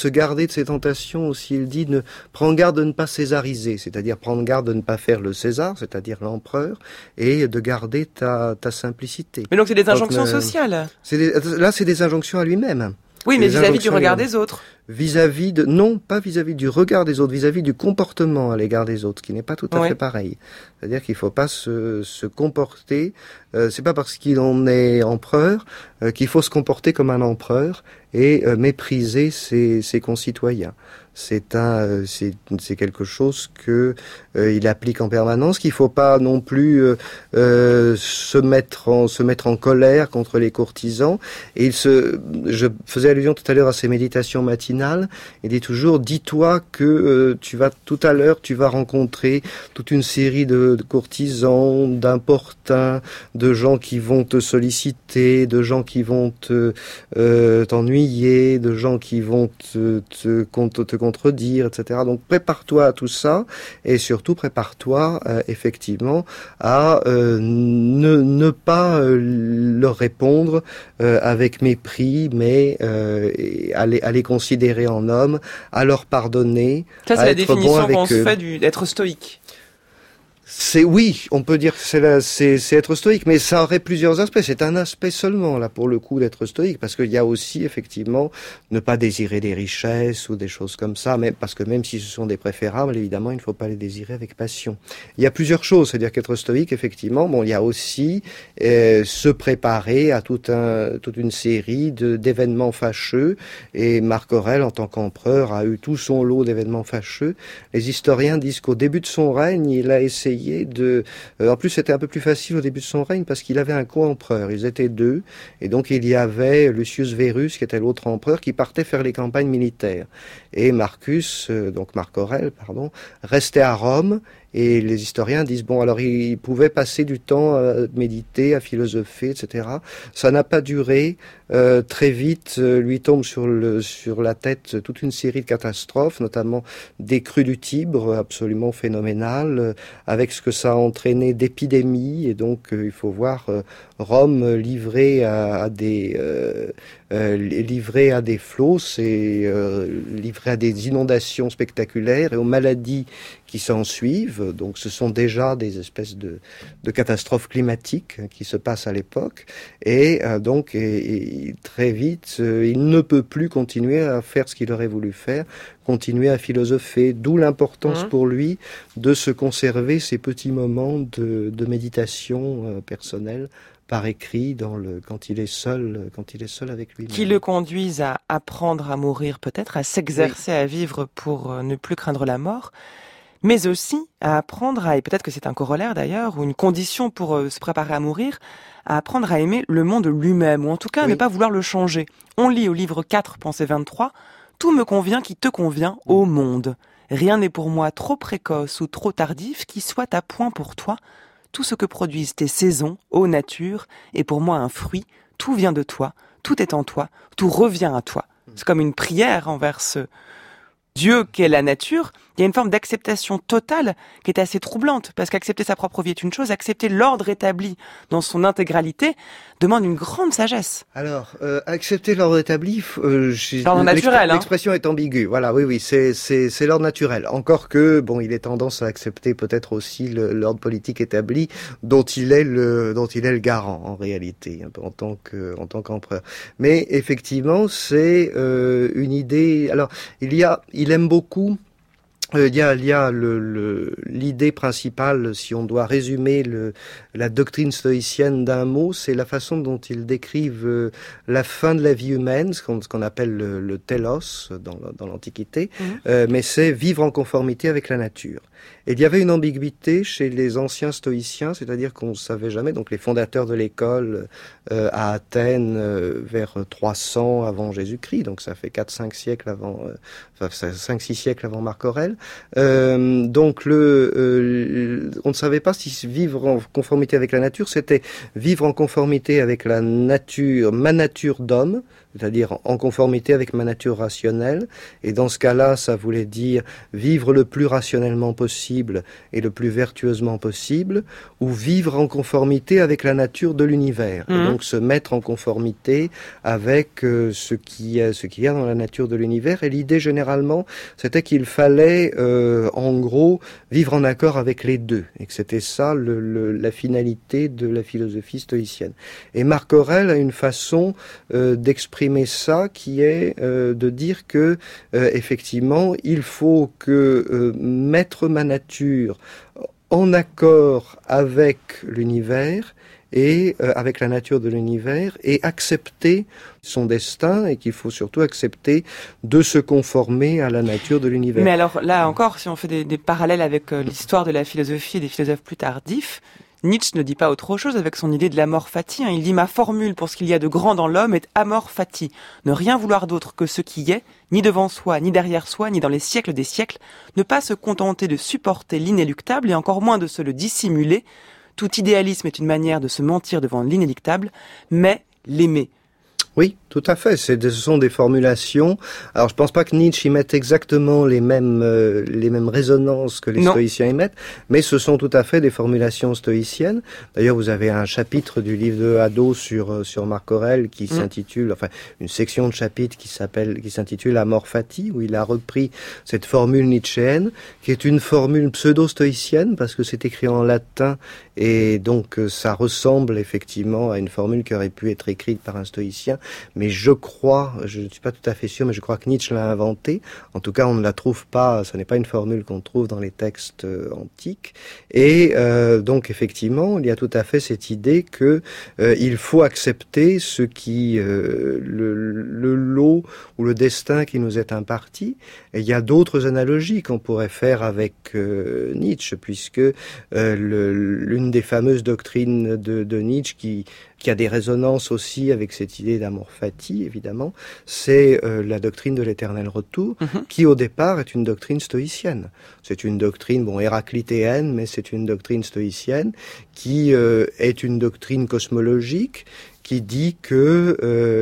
aussi, il dit, prends garde de ne pas césariser, c'est-à-dire prendre garde de ne pas faire le César, c'est-à-dire l'empereur, et de garder ta simplicité. Mais donc c'est des injonctions sociales. Là, c'est des injonctions à lui-même. Oui, mais vis-à-vis du regard des autres. Non, pas vis-à-vis du regard des autres, vis-à-vis du comportement à l'égard des autres, qui n'est pas tout à fait pareil. C'est-à-dire qu'il ne faut pas se comporter, c'est pas parce qu'il en est empereur qu'il faut se comporter comme un empereur et mépriser ses concitoyens. C'est quelque chose que il applique en permanence, qu'il faut pas non plus se mettre en colère contre les courtisans. Et je faisais allusion tout à l'heure à ces méditations matinales. Il dit toujours, dis-toi que tout à l'heure tu vas rencontrer toute une série de courtisans, d'importuns, de gens qui vont te solliciter, de gens qui vont t'ennuyer, de gens qui vont te contredire, etc. Donc prépare-toi à tout ça, et surtout prépare-toi effectivement à ne pas leur répondre avec mépris, mais à les considérer en hommes, à leur pardonner, ça, c'est à la être définition bon avec qu'on se eux. fait d'être stoïque. Oui, on peut dire que c'est être stoïque, mais ça aurait plusieurs aspects. C'est un aspect seulement, là, pour le coup, d'être stoïque, parce qu'il y a aussi, effectivement, ne pas désirer des richesses ou des choses comme ça, parce que même si ce sont des préférables, évidemment, il ne faut pas les désirer avec passion. Il y a plusieurs choses, c'est-à-dire qu'être stoïque, effectivement, il y a aussi se préparer à toute une série d'événements fâcheux, et Marc Aurèle, en tant qu'empereur, a eu tout son lot d'événements fâcheux. Les historiens disent qu'au début de son règne, il a essayé en plus, c'était un peu plus facile au début de son règne parce qu'il avait un co-empereur. Ils étaient deux. Et donc, il y avait Lucius Verus, qui était l'autre empereur, qui partait faire les campagnes militaires. Et Marc Aurèle, restait à Rome. Et les historiens disent, alors il pouvait passer du temps à méditer, à philosopher, etc. Ça n'a pas duré. Très vite, lui tombe sur la tête toute une série de catastrophes, notamment des crues du Tibre, absolument phénoménales, avec ce que ça a entraîné d'épidémies. Et donc, il faut voir Rome livrée à des flots, livrée à des inondations spectaculaires et aux maladies qui s'en suivent. Donc ce sont déjà des espèces de catastrophes climatiques qui se passent à l'époque. Et donc très vite, il ne peut plus continuer à faire ce qu'il aurait voulu faire, continuer à philosopher. D'où l'importance pour lui de se conserver ces petits moments de méditation personnelle par écrit quand il est seul avec lui-même. Qui le conduisent à apprendre à mourir, peut-être, à s'exercer à vivre pour ne plus craindre la mort. mais aussi à apprendre et peut-être que c'est un corollaire d'ailleurs, ou une condition pour se préparer à mourir, à apprendre à aimer le monde lui-même, ou en tout cas à ne pas vouloir le changer. On lit au livre 4, Pensée 23, « Tout me convient qui te convient, ô monde. Rien n'est pour moi trop précoce ou trop tardif qui soit à point pour toi. Tout ce que produisent tes saisons, ô nature, est pour moi un fruit. Tout vient de toi, tout est en toi, tout revient à toi. » C'est comme une prière envers ce Dieu qu'est la nature. Il y a une forme d'acceptation totale qui est assez troublante, parce qu'accepter sa propre vie est une chose, accepter l'ordre établi dans son intégralité demande une grande sagesse. Alors, accepter l'ordre établi, l'ordre naturel, l'expression est ambiguë. Voilà, oui, c'est l'ordre naturel. Encore que, bon, il est tendance à accepter peut-être aussi l'ordre politique établi, dont il est le garant en réalité, un peu en tant qu'empereur. Mais effectivement, c'est une idée. Alors, il aime beaucoup. Il y a l'idée principale, si on doit résumer la doctrine stoïcienne d'un mot, c'est la façon dont ils décrivent la fin de la vie humaine, ce qu'on appelle le télos dans l'Antiquité, mais c'est vivre en conformité avec la nature. Et il y avait une ambiguïté chez les anciens stoïciens, c'est-à-dire qu'on ne savait jamais, donc les fondateurs de l'école à Athènes vers 300 avant Jésus-Christ, donc ça fait 4-5 siècles avant, 5-6 siècles avant Marc Aurèle. Donc on ne savait pas si vivre en conformité avec la nature, c'était vivre en conformité avec la nature, ma nature d'homme, c'est-à-dire en conformité avec ma nature rationnelle. Et dans ce cas-là, ça voulait dire vivre le plus rationnellement possible et le plus vertueusement possible, ou vivre en conformité avec la nature de l'univers. Et donc se mettre en conformité avec ce qu'il y a dans la nature de l'univers. Et l'idée généralement, c'était qu'il fallait, en gros, vivre en accord avec les deux. Et que c'était ça la finalité de la philosophie stoïcienne. Et Marc Aurèle a une façon d'exprimer ça qui est de dire que effectivement il faut que mettre ma nature en accord avec l'univers et avec la nature de l'univers et accepter son destin et qu'il faut surtout accepter de se conformer à la nature de l'univers. Mais alors là encore, si on fait des parallèles avec l'histoire de la philosophie et des philosophes plus tardifs, Nietzsche ne dit pas autre chose avec son idée de l'amor fati. Il dit « Ma formule pour ce qu'il y a de grand dans l'homme est amor fati. Ne rien vouloir d'autre que ce qui est, ni devant soi, ni derrière soi, ni dans les siècles des siècles. Ne pas se contenter de supporter l'inéluctable et encore moins de se le dissimuler. Tout idéalisme est une manière de se mentir devant l'inéluctable, mais l'aimer. » Oui, tout à fait. Ce sont des formulations. Alors, je pense pas que Nietzsche y mette exactement les mêmes résonances que les stoïciens y mettent, mais ce sont tout à fait des formulations stoïciennes. D'ailleurs, vous avez un chapitre du livre de Hadot sur Marc Aurèle qui s'intitule, enfin, une section de chapitre qui s'intitule Amor Fati, où il a repris cette formule nietzschéenne, qui est une formule pseudo-stoïcienne, parce que c'est écrit en latin, et donc ça ressemble effectivement à une formule qui aurait pu être écrite par un stoïcien. Mais je ne suis pas tout à fait sûr, mais je crois que Nietzsche l'a inventée. En tout cas, on ne la trouve pas, ce n'est pas une formule qu'on trouve dans les textes antiques. Et donc, effectivement, il y a tout à fait cette idée que il faut accepter ce qui, le lot ou le destin qui nous est imparti. Et il y a d'autres analogies qu'on pourrait faire avec Nietzsche, puisque l'une des fameuses doctrines de Nietzsche qui a des résonances aussi avec cette idée d'amor fati, évidemment, c'est la doctrine de l'éternel retour, qui au départ est une doctrine stoïcienne. C'est une doctrine, héraclitéenne, mais c'est une doctrine stoïcienne qui est une doctrine cosmologique, qui dit que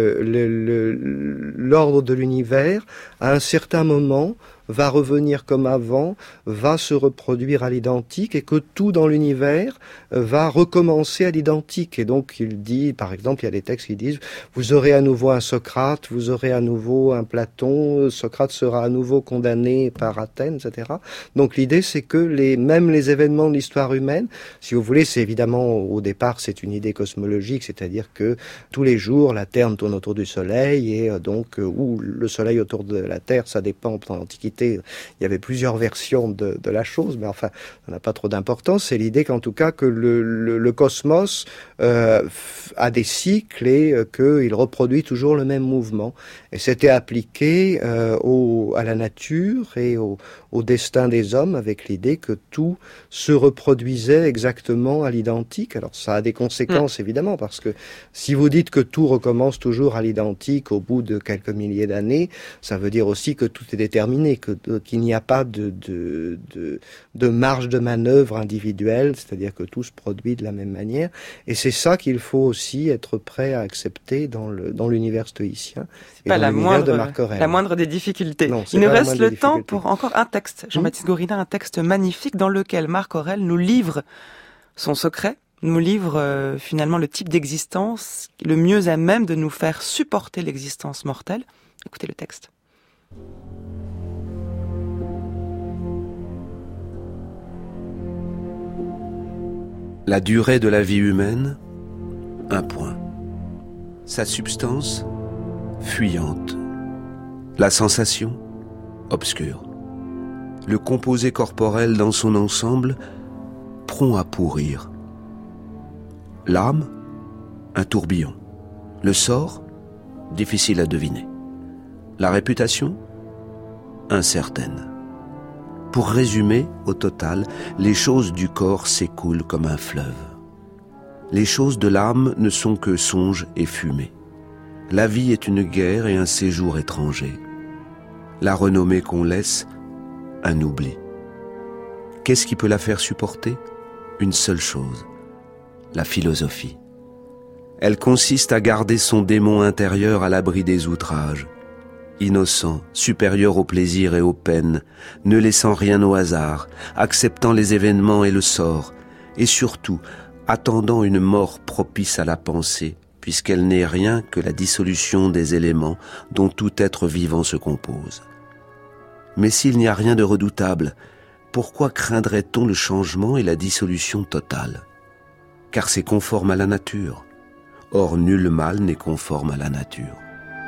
l'ordre de l'univers, à un certain moment, va revenir comme avant, va se reproduire à l'identique et que tout dans l'univers va recommencer à l'identique. Et donc il dit, par exemple, il y a des textes qui disent vous aurez à nouveau un Socrate, vous aurez à nouveau un Platon, Socrate sera à nouveau condamné par Athènes, etc. Donc l'idée c'est que même les événements de l'histoire humaine, si vous voulez, c'est évidemment au départ c'est une idée cosmologique, c'est-à-dire que tous les jours la Terre tourne autour du Soleil et donc ou le Soleil autour de la Terre, ça dépend dans l'Antiquité. réalité, il y avait plusieurs versions de la chose, mais enfin, ça n'a pas trop d'importance. C'est l'idée qu'en tout cas, que le cosmos a des cycles et qu'il reproduit toujours le même mouvement. Et c'était appliqué à la nature et au destin des hommes, avec l'idée que tout se reproduisait exactement à l'identique. Alors ça a des conséquences évidemment, parce que si vous dites que tout recommence toujours à l'identique au bout de quelques milliers d'années, ça veut dire aussi que tout est déterminé, qu'il n'y a pas de marge de manœuvre individuelle, c'est-à-dire que tout se produit de la même manière. Et c'est ça qu'il faut aussi être prêt à accepter dans l'univers stoïcien. C'est pas la moindre des difficultés. Non, il nous reste le temps pour encore un texte. Jean-Baptiste Gorina, un texte magnifique dans lequel Marc Aurèle nous livre son secret, nous livre finalement le type d'existence le mieux à même de nous faire supporter l'existence mortelle. Écoutez le texte. La durée de la vie humaine, 1 point. Sa substance, fuyante. La sensation, obscure. Le composé corporel dans son ensemble, prompt à pourrir. L'âme, un tourbillon. Le sort, difficile à deviner. La réputation, incertaine. Pour résumer, au total, les choses du corps s'écoulent comme un fleuve. Les choses de l'âme ne sont que songes et fumée. La vie est une guerre et un séjour étranger. La renommée qu'on laisse, un oubli. Qu'est-ce qui peut la faire supporter ? Une seule chose, la philosophie. Elle consiste à garder son démon intérieur à l'abri des outrages. Innocent, supérieur aux plaisirs et aux peines, ne laissant rien au hasard, acceptant les événements et le sort, et surtout, attendant une mort propice à la pensée, puisqu'elle n'est rien que la dissolution des éléments dont tout être vivant se compose. Mais s'il n'y a rien de redoutable, pourquoi craindrait-on le changement et la dissolution totale ? Car c'est conforme à la nature. Or, nul mal n'est conforme à la nature.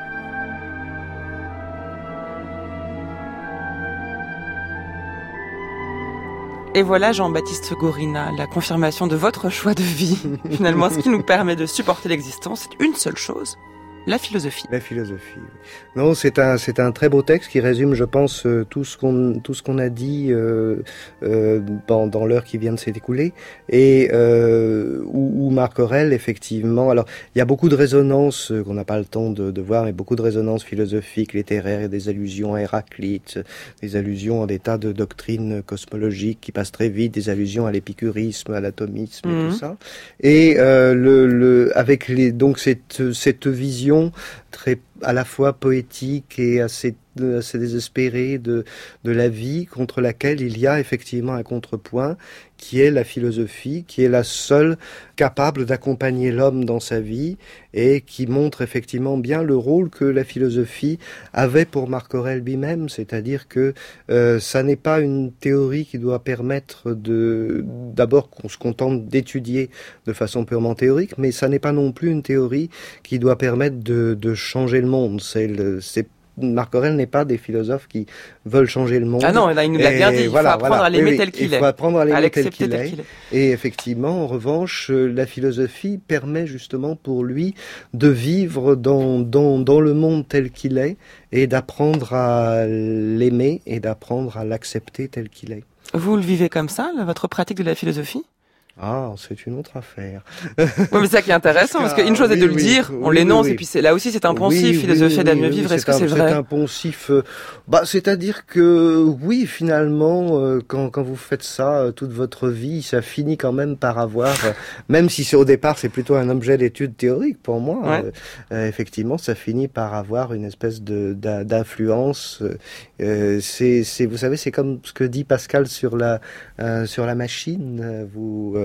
Et voilà, Jean-Baptiste Gorina, la confirmation de votre choix de vie. Finalement, ce qui nous permet de supporter l'existence, c'est une seule chose, la philosophie. La philosophie. Non, c'est un très beau texte qui résume, je pense, tout ce qu'on a dit dans l'heure qui vient de s'écouler, et où Marc Aurèle, effectivement, alors il y a beaucoup de résonances qu'on n'a pas le temps de voir, mais beaucoup de résonances philosophiques, littéraires, des allusions à Héraclite, des allusions à des tas de doctrines cosmologiques qui passent très vite, des allusions à l'épicurisme, à l'atomisme, et tout ça, et avec donc cette vision très à la fois poétique et assez désespérée de la vie, contre laquelle il y a effectivement un contrepoint qui est la philosophie, qui est la seule capable d'accompagner l'homme dans sa vie et qui montre effectivement bien le rôle que la philosophie avait pour Marc Aurèle lui-même, c'est-à-dire que ça n'est pas une théorie qui doit permettre d'abord qu'on se contente d'étudier de façon purement théorique, mais ça n'est pas non plus une théorie qui doit permettre de changer le monde. Marc Aurèle n'est pas des philosophes qui veulent changer le monde. Ah non, là, il nous l'a bien dit, il faut apprendre à l'aimer tel qu'il est. Il faut apprendre à l'aimer tel qu'il est. Et effectivement, en revanche, la philosophie permet justement pour lui de vivre dans le monde tel qu'il est et d'apprendre à l'aimer et d'apprendre à l'accepter tel qu'il est. Vous le vivez comme ça, votre pratique de la philosophie ? Ah, c'est une autre affaire. Oui, mais c'est ça qui est intéressant, parce qu'une chose est de le dire, on l'énonce, et puis là aussi c'est un poncif, philosophie de mieux vivre, est-ce que c'est vrai ? C'est un poncif, c'est-à-dire que, oui, finalement, quand vous faites ça toute votre vie, ça finit quand même par avoir, même si au départ c'est plutôt un objet d'étude théorique pour moi, effectivement, ça finit par avoir une espèce d'influence. Vous savez, c'est comme ce que dit Pascal sur la machine.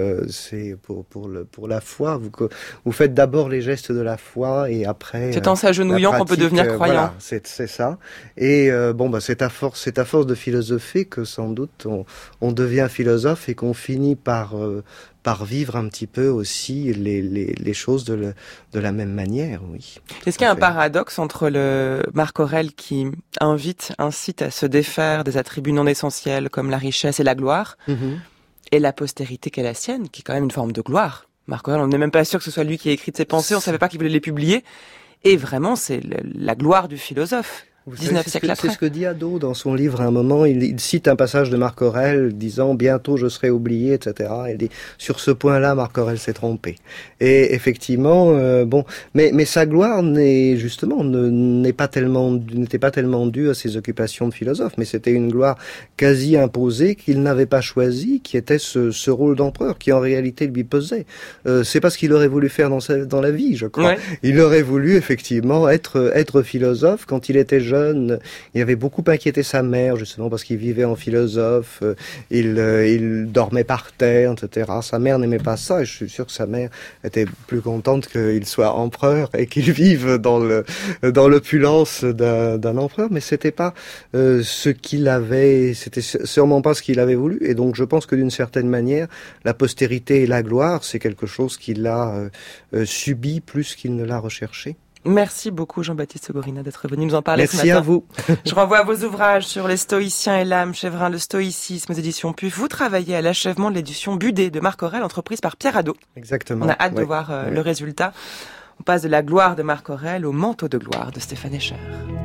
c'est pour la foi. Vous faites d'abord les gestes de la foi et après. C'est en s'agenouillant qu'on peut devenir croyant. Voilà, c'est ça. Et c'est à force de philosopher que sans doute on devient philosophe et qu'on finit par vivre un petit peu aussi les choses de la même manière, oui. Est-ce qu'il y a un paradoxe entre le Marc Aurèle qui incite à se défaire des attributs non essentiels comme la richesse et la gloire, et la postérité qu'est la sienne, qui est quand même une forme de gloire. Marc Aurèle, on n'est même pas sûr que ce soit lui qui a écrit ses pensées, on savait pas qu'il voulait les publier, et vraiment c'est la gloire du philosophe. Vous savez, c'est ce que dit Hadot dans son livre à un moment. Il cite un passage de Marc Aurèle disant « Bientôt je serai oublié », etc. Il dit « Sur ce point-là, Marc Aurèle s'est trompé ». Et effectivement, mais sa gloire n'était pas tellement due à ses occupations de philosophe, mais c'était une gloire quasi imposée qu'il n'avait pas choisie, qui était ce rôle d'empereur qui en réalité lui pesait. C'est pas ce qu'il aurait voulu faire dans la vie, je crois. Ouais. Il aurait voulu effectivement être philosophe quand il était jeune. Il avait beaucoup inquiété sa mère, justement, parce qu'il vivait en philosophe, il dormait par terre, etc. Sa mère n'aimait pas ça, et je suis sûr que sa mère était plus contente qu'il soit empereur et qu'il vive dans l'opulence d'un empereur, mais c'était pas c'était sûrement pas ce qu'il avait voulu, et donc je pense que d'une certaine manière, la postérité et la gloire, c'est quelque chose qu'il a subi plus qu'il ne l'a recherché. Merci beaucoup Jean-Baptiste Gorina d'être venu nous en parler ce matin. Merci à vous. Je renvoie à vos ouvrages sur les stoïciens et l'âme, Chévrin, le stoïcisme aux éditions PUF. Vous travaillez à l'achèvement de l'édition Budé de Marc Aurèle, entreprise par Pierre Hadot. Exactement. On a hâte de voir le résultat. On passe de la gloire de Marc Aurèle au manteau de gloire de Stéphane Escher.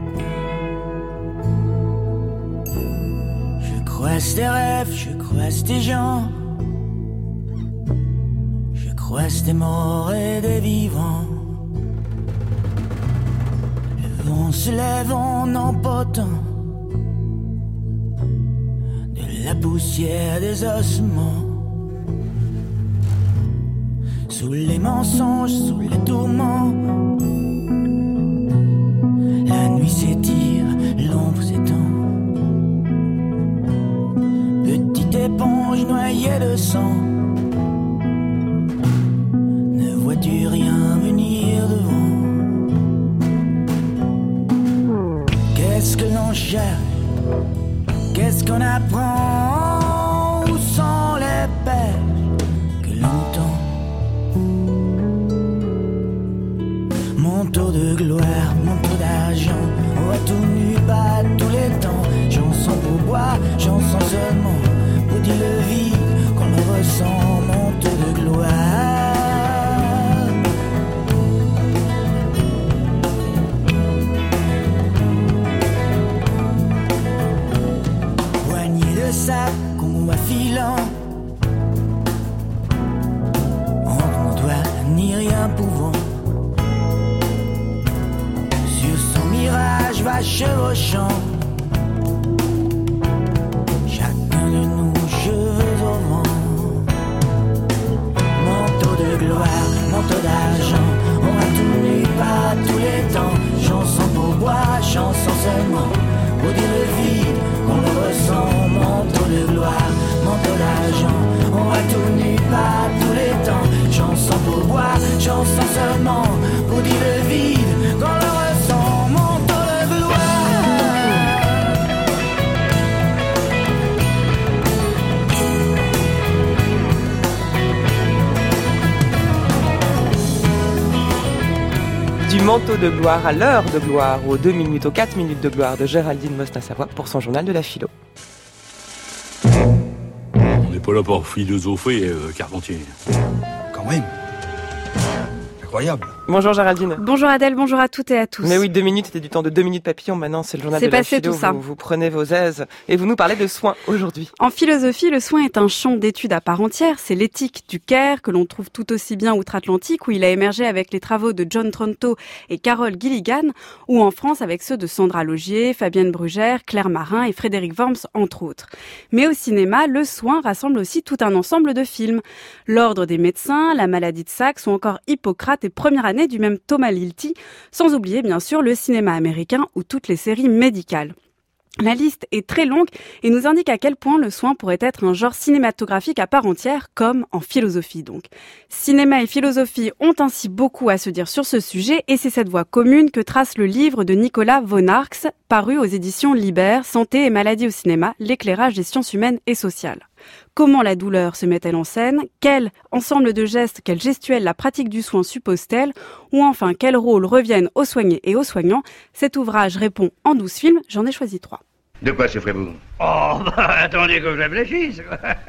Je croise tes rêves, je croise tes gens, je croise des morts et des vivants. On se lève en emportant de la poussière des ossements. Sous les mensonges, sous les tourments, la nuit s'étire, l'ombre s'étend. Petite éponge noyée de sang, ne vois-tu rien venir devant? Qu'est-ce que l'on cherche? Qu'est-ce qu'on apprend? Où sont les perches que l'on tend? Manteau de gloire, manteau d'argent, on va tout nu, pas tous les temps. Chanson pour boire, chanson seulement pour dire le vide qu'on le ressent. Manteau de gloire. Sac qu'on affilant entre nos doigts, ni rien pouvant. Sur son mirage va chevauchant, chacun de nous cheveux au vent. Manteau de gloire, manteau d'argent, on va tout nu, pas tous les temps. Chanson pour boire, chanson seulement pour dire le vide qu'on le ressent. Manteau de gloire, manteau d'argent, on va tout nu, pas tous les temps. Chanson pour boire, chanson seulement pour dire le vide qu'on le ressent. Manteau de gloire. Du manteau de gloire à l'heure de gloire, aux 2 minutes, aux 4 minutes de gloire de Géraldine Mosna-Savoie pour son journal de la philo. On n'est pas là pour philosopher, Carpentier. Quand même. Incroyable. Bonjour Géraldine. Bonjour Adèle, bonjour à toutes et à tous. Mais oui, 2 minutes, c'était du temps de 2 minutes papillon. Maintenant, c'est le journal de la philo. Vous prenez vos aises et vous nous parlez de soins aujourd'hui. En philosophie, le soin est un champ d'étude à part entière. C'est l'éthique du Caire que l'on trouve tout aussi bien outre-Atlantique, où il a émergé avec les travaux de John Tronto et Carol Gilligan, ou en France avec ceux de Sandra Laugier, Fabienne Brugère, Claire Marin et Frédéric Worms, entre autres. Mais au cinéma, le soin rassemble aussi tout un ensemble de films. L'Ordre des médecins, La maladie de Saxe ou encore Hippocrate et Première année du même Thomas Lilti, sans oublier bien sûr le cinéma américain ou toutes les séries médicales. La liste est très longue et nous indique à quel point le soin pourrait être un genre cinématographique à part entière, comme en philosophie donc. Cinéma et philosophie ont ainsi beaucoup à se dire sur ce sujet et c'est cette voie commune que trace le livre de Nicolas von Arx, paru aux éditions Liber, Santé et maladie au cinéma, l'éclairage des sciences humaines et sociales. Comment la douleur se met-elle en scène? Quel ensemble de gestes, quelle gestuelle la pratique du soin suppose-t-elle? Ou enfin, quels rôles reviennent aux soignés et aux soignants? Cet ouvrage répond en 12 films, j'en ai choisi 3. De quoi souffrez-vous? Oh, attendez que je réfléchisse.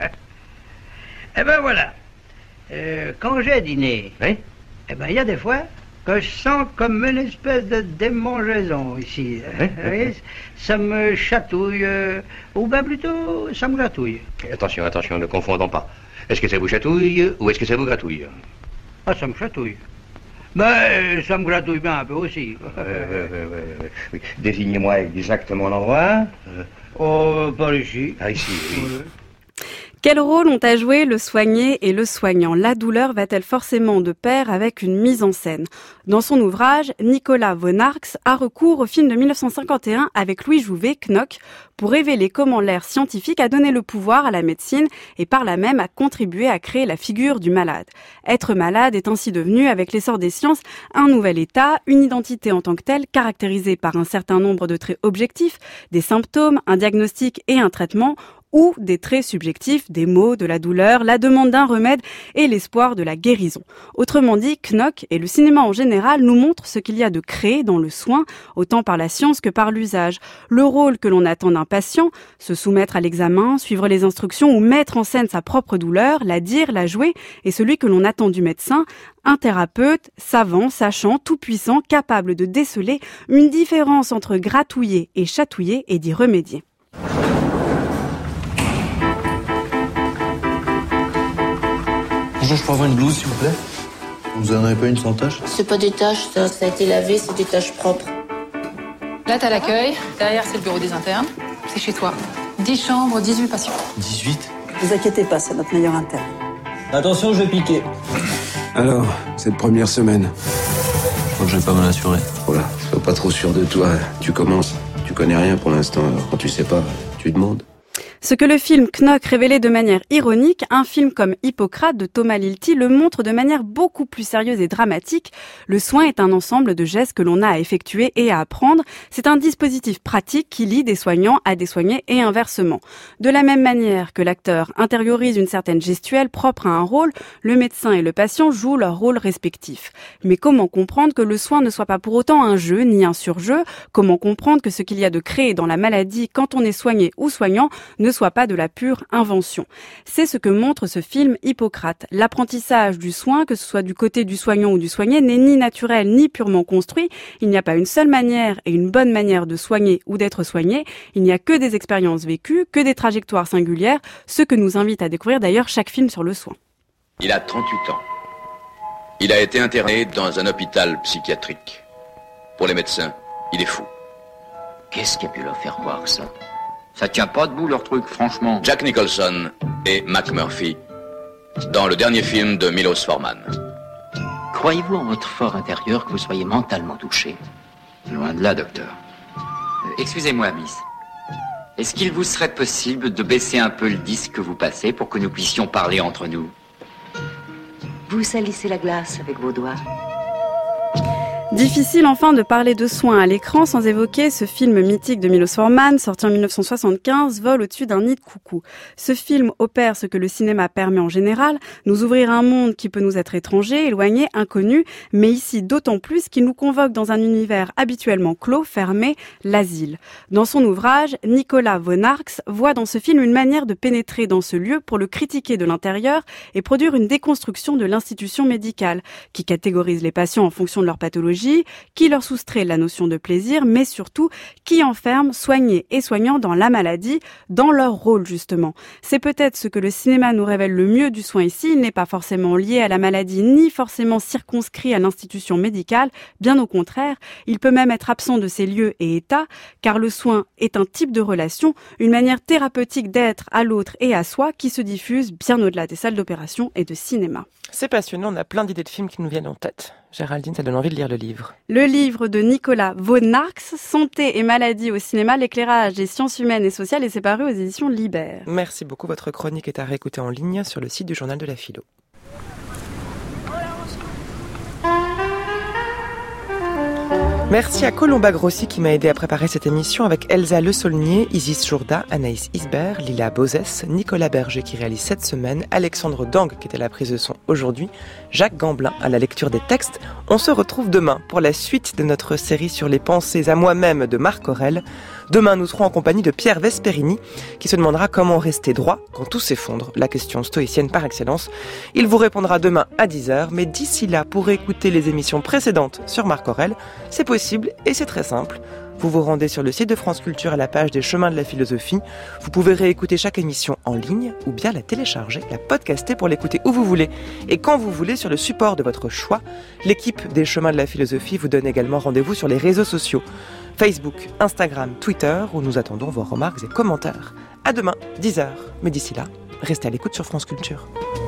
Eh ben voilà. Quand j'ai dîné, oui? Eh ben il y a des fois que je sens comme une espèce de démangeaison ici. Oui? Ça me chatouille, ou bien plutôt, ça me gratouille. Attention, ne confondons pas. Est-ce que ça vous chatouille ou est-ce que ça vous gratouille? Ah, ça me chatouille. Ben, ça me gratouille bien un peu aussi. Oui. Désignez-moi exactement l'endroit. Oh, par ici. Ah, ici, oui. Quel rôle ont à jouer le soigné et le soignant? La douleur va-t-elle forcément de pair avec une mise en scène? Dans son ouvrage, Nicolas von Arx a recours au film de 1951 avec Louis Jouvet, Knock, pour révéler comment l'ère scientifique a donné le pouvoir à la médecine et par là même a contribué à créer la figure du malade. Être malade est ainsi devenu, avec l'essor des sciences, un nouvel état, une identité en tant que telle, caractérisée par un certain nombre de traits objectifs, des symptômes, un diagnostic et un traitement, ou des traits subjectifs, des maux, de la douleur, la demande d'un remède et l'espoir de la guérison. Autrement dit, Knock et le cinéma en général nous montrent ce qu'il y a de créé dans le soin, autant par la science que par l'usage. Le rôle que l'on attend d'un patient, se soumettre à l'examen, suivre les instructions ou mettre en scène sa propre douleur, la dire, la jouer, et celui que l'on attend du médecin, un thérapeute, savant, sachant, tout-puissant, capable de déceler une différence entre gratouiller et chatouiller et d'y remédier. Bonjour, je peux avoir une blouse, s'il vous plaît? Vous en avez pas une sans tache? C'est pas des taches, ça a été lavé, c'est des taches propres. Là, t'as l'accueil. Derrière, c'est le bureau des internes. C'est chez toi. 10 chambres, 18 patients. 18? Ne vous inquiétez pas, c'est notre meilleur interne. Attention, je vais piquer. Alors, cette première semaine? Je crois que je vais pas me l'assurer. Voilà, sois pas trop sûr de toi. Tu commences. Tu connais rien pour l'instant. Alors quand tu sais pas, tu demandes. Ce que le film Knock révélait de manière ironique, un film comme Hippocrate de Thomas Lilti le montre de manière beaucoup plus sérieuse et dramatique. Le soin est un ensemble de gestes que l'on a à effectuer et à apprendre. C'est un dispositif pratique qui lie des soignants à des soignés et inversement. De la même manière que l'acteur intériorise une certaine gestuelle propre à un rôle, le médecin et le patient jouent leur rôle respectif. Mais comment comprendre que le soin ne soit pas pour autant un jeu ni un surjeu? Comment comprendre que ce qu'il y a de créé dans la maladie quand on est soigné ou soignant ne soit pas de la pure invention? C'est ce que montre ce film Hippocrate. L'apprentissage du soin, que ce soit du côté du soignant ou du soigné, n'est ni naturel ni purement construit. Il n'y a pas une seule manière et une bonne manière de soigner ou d'être soigné. Il n'y a que des expériences vécues, que des trajectoires singulières, ce que nous invite à découvrir d'ailleurs chaque film sur le soin. Il a 38 ans. Il a été interné dans un hôpital psychiatrique. Pour les médecins, il est fou. Qu'est-ce qui a pu leur faire croire ça? Ça tient pas debout leur truc, franchement. Jack Nicholson et Mac Murphy dans le dernier film de Milos Forman. Croyez-vous en votre fort intérieur que vous soyez mentalement touché? Loin de là, docteur. Excusez-moi, Miss. Est-ce qu'il vous serait possible de baisser un peu le disque que vous passez pour que nous puissions parler entre nous? Vous salissez la glace avec vos doigts. Difficile enfin de parler de soins à l'écran sans évoquer ce film mythique de Milos Forman, sorti en 1975, Vol au-dessus d'un nid de coucou. Ce film opère ce que le cinéma permet en général, nous ouvrir un monde qui peut nous être étranger, éloigné, inconnu, mais ici d'autant plus qu'il nous convoque dans un univers habituellement clos, fermé, l'asile. Dans son ouvrage, Nicolas von Arx voit dans ce film une manière de pénétrer dans ce lieu pour le critiquer de l'intérieur et produire une déconstruction de l'institution médicale, qui catégorise les patients en fonction de leur pathologie, qui leur soustrait la notion de plaisir, mais surtout qui enferme soignés et soignants dans la maladie, dans leur rôle justement. C'est peut-être ce que le cinéma nous révèle le mieux du soin ici. Il n'est pas forcément lié à la maladie, ni forcément circonscrit à l'institution médicale, bien au contraire. Il peut même être absent de ces lieux et états, car le soin est un type de relation, une manière thérapeutique d'être à l'autre et à soi qui se diffuse bien au-delà des salles d'opération et de cinéma. C'est passionnant, on a plein d'idées de films qui nous viennent en tête. Géraldine, ça donne envie de lire le livre. Le livre de Nicolas Vaunarx, Santé et maladie au cinéma, l'éclairage des sciences humaines et sociales, et c'est paru aux éditions Libère. Merci beaucoup, votre chronique est à réécouter en ligne sur le site du Journal de la Philo. Merci à Colomba Grossi qui m'a aidé à préparer cette émission avec Elsa Le Saulnier, Isis Jourda, Anaïs Isbert, Lila Bozès, Nicolas Berger qui réalise cette semaine, Alexandre Dang qui était à la prise de son aujourd'hui, Jacques Gamblin à la lecture des textes. On se retrouve demain pour la suite de notre série sur les pensées à moi-même de Marc Aurèle. Demain, nous serons en compagnie de Pierre Vesperini qui se demandera comment rester droit quand tout s'effondre, la question stoïcienne par excellence. Il vous répondra demain à 10h, mais d'ici là, pour écouter les émissions précédentes sur Marc Aurèle, c'est possible et c'est très simple. Vous vous rendez sur le site de France Culture à la page des Chemins de la Philosophie. Vous pouvez réécouter chaque émission en ligne ou bien la télécharger, la podcaster pour l'écouter où vous voulez et quand vous voulez sur le support de votre choix. L'équipe des Chemins de la Philosophie vous donne également rendez-vous sur les réseaux sociaux. Facebook, Instagram, Twitter, où nous attendons vos remarques et commentaires. À demain, 10h. Mais d'ici là, restez à l'écoute sur France Culture.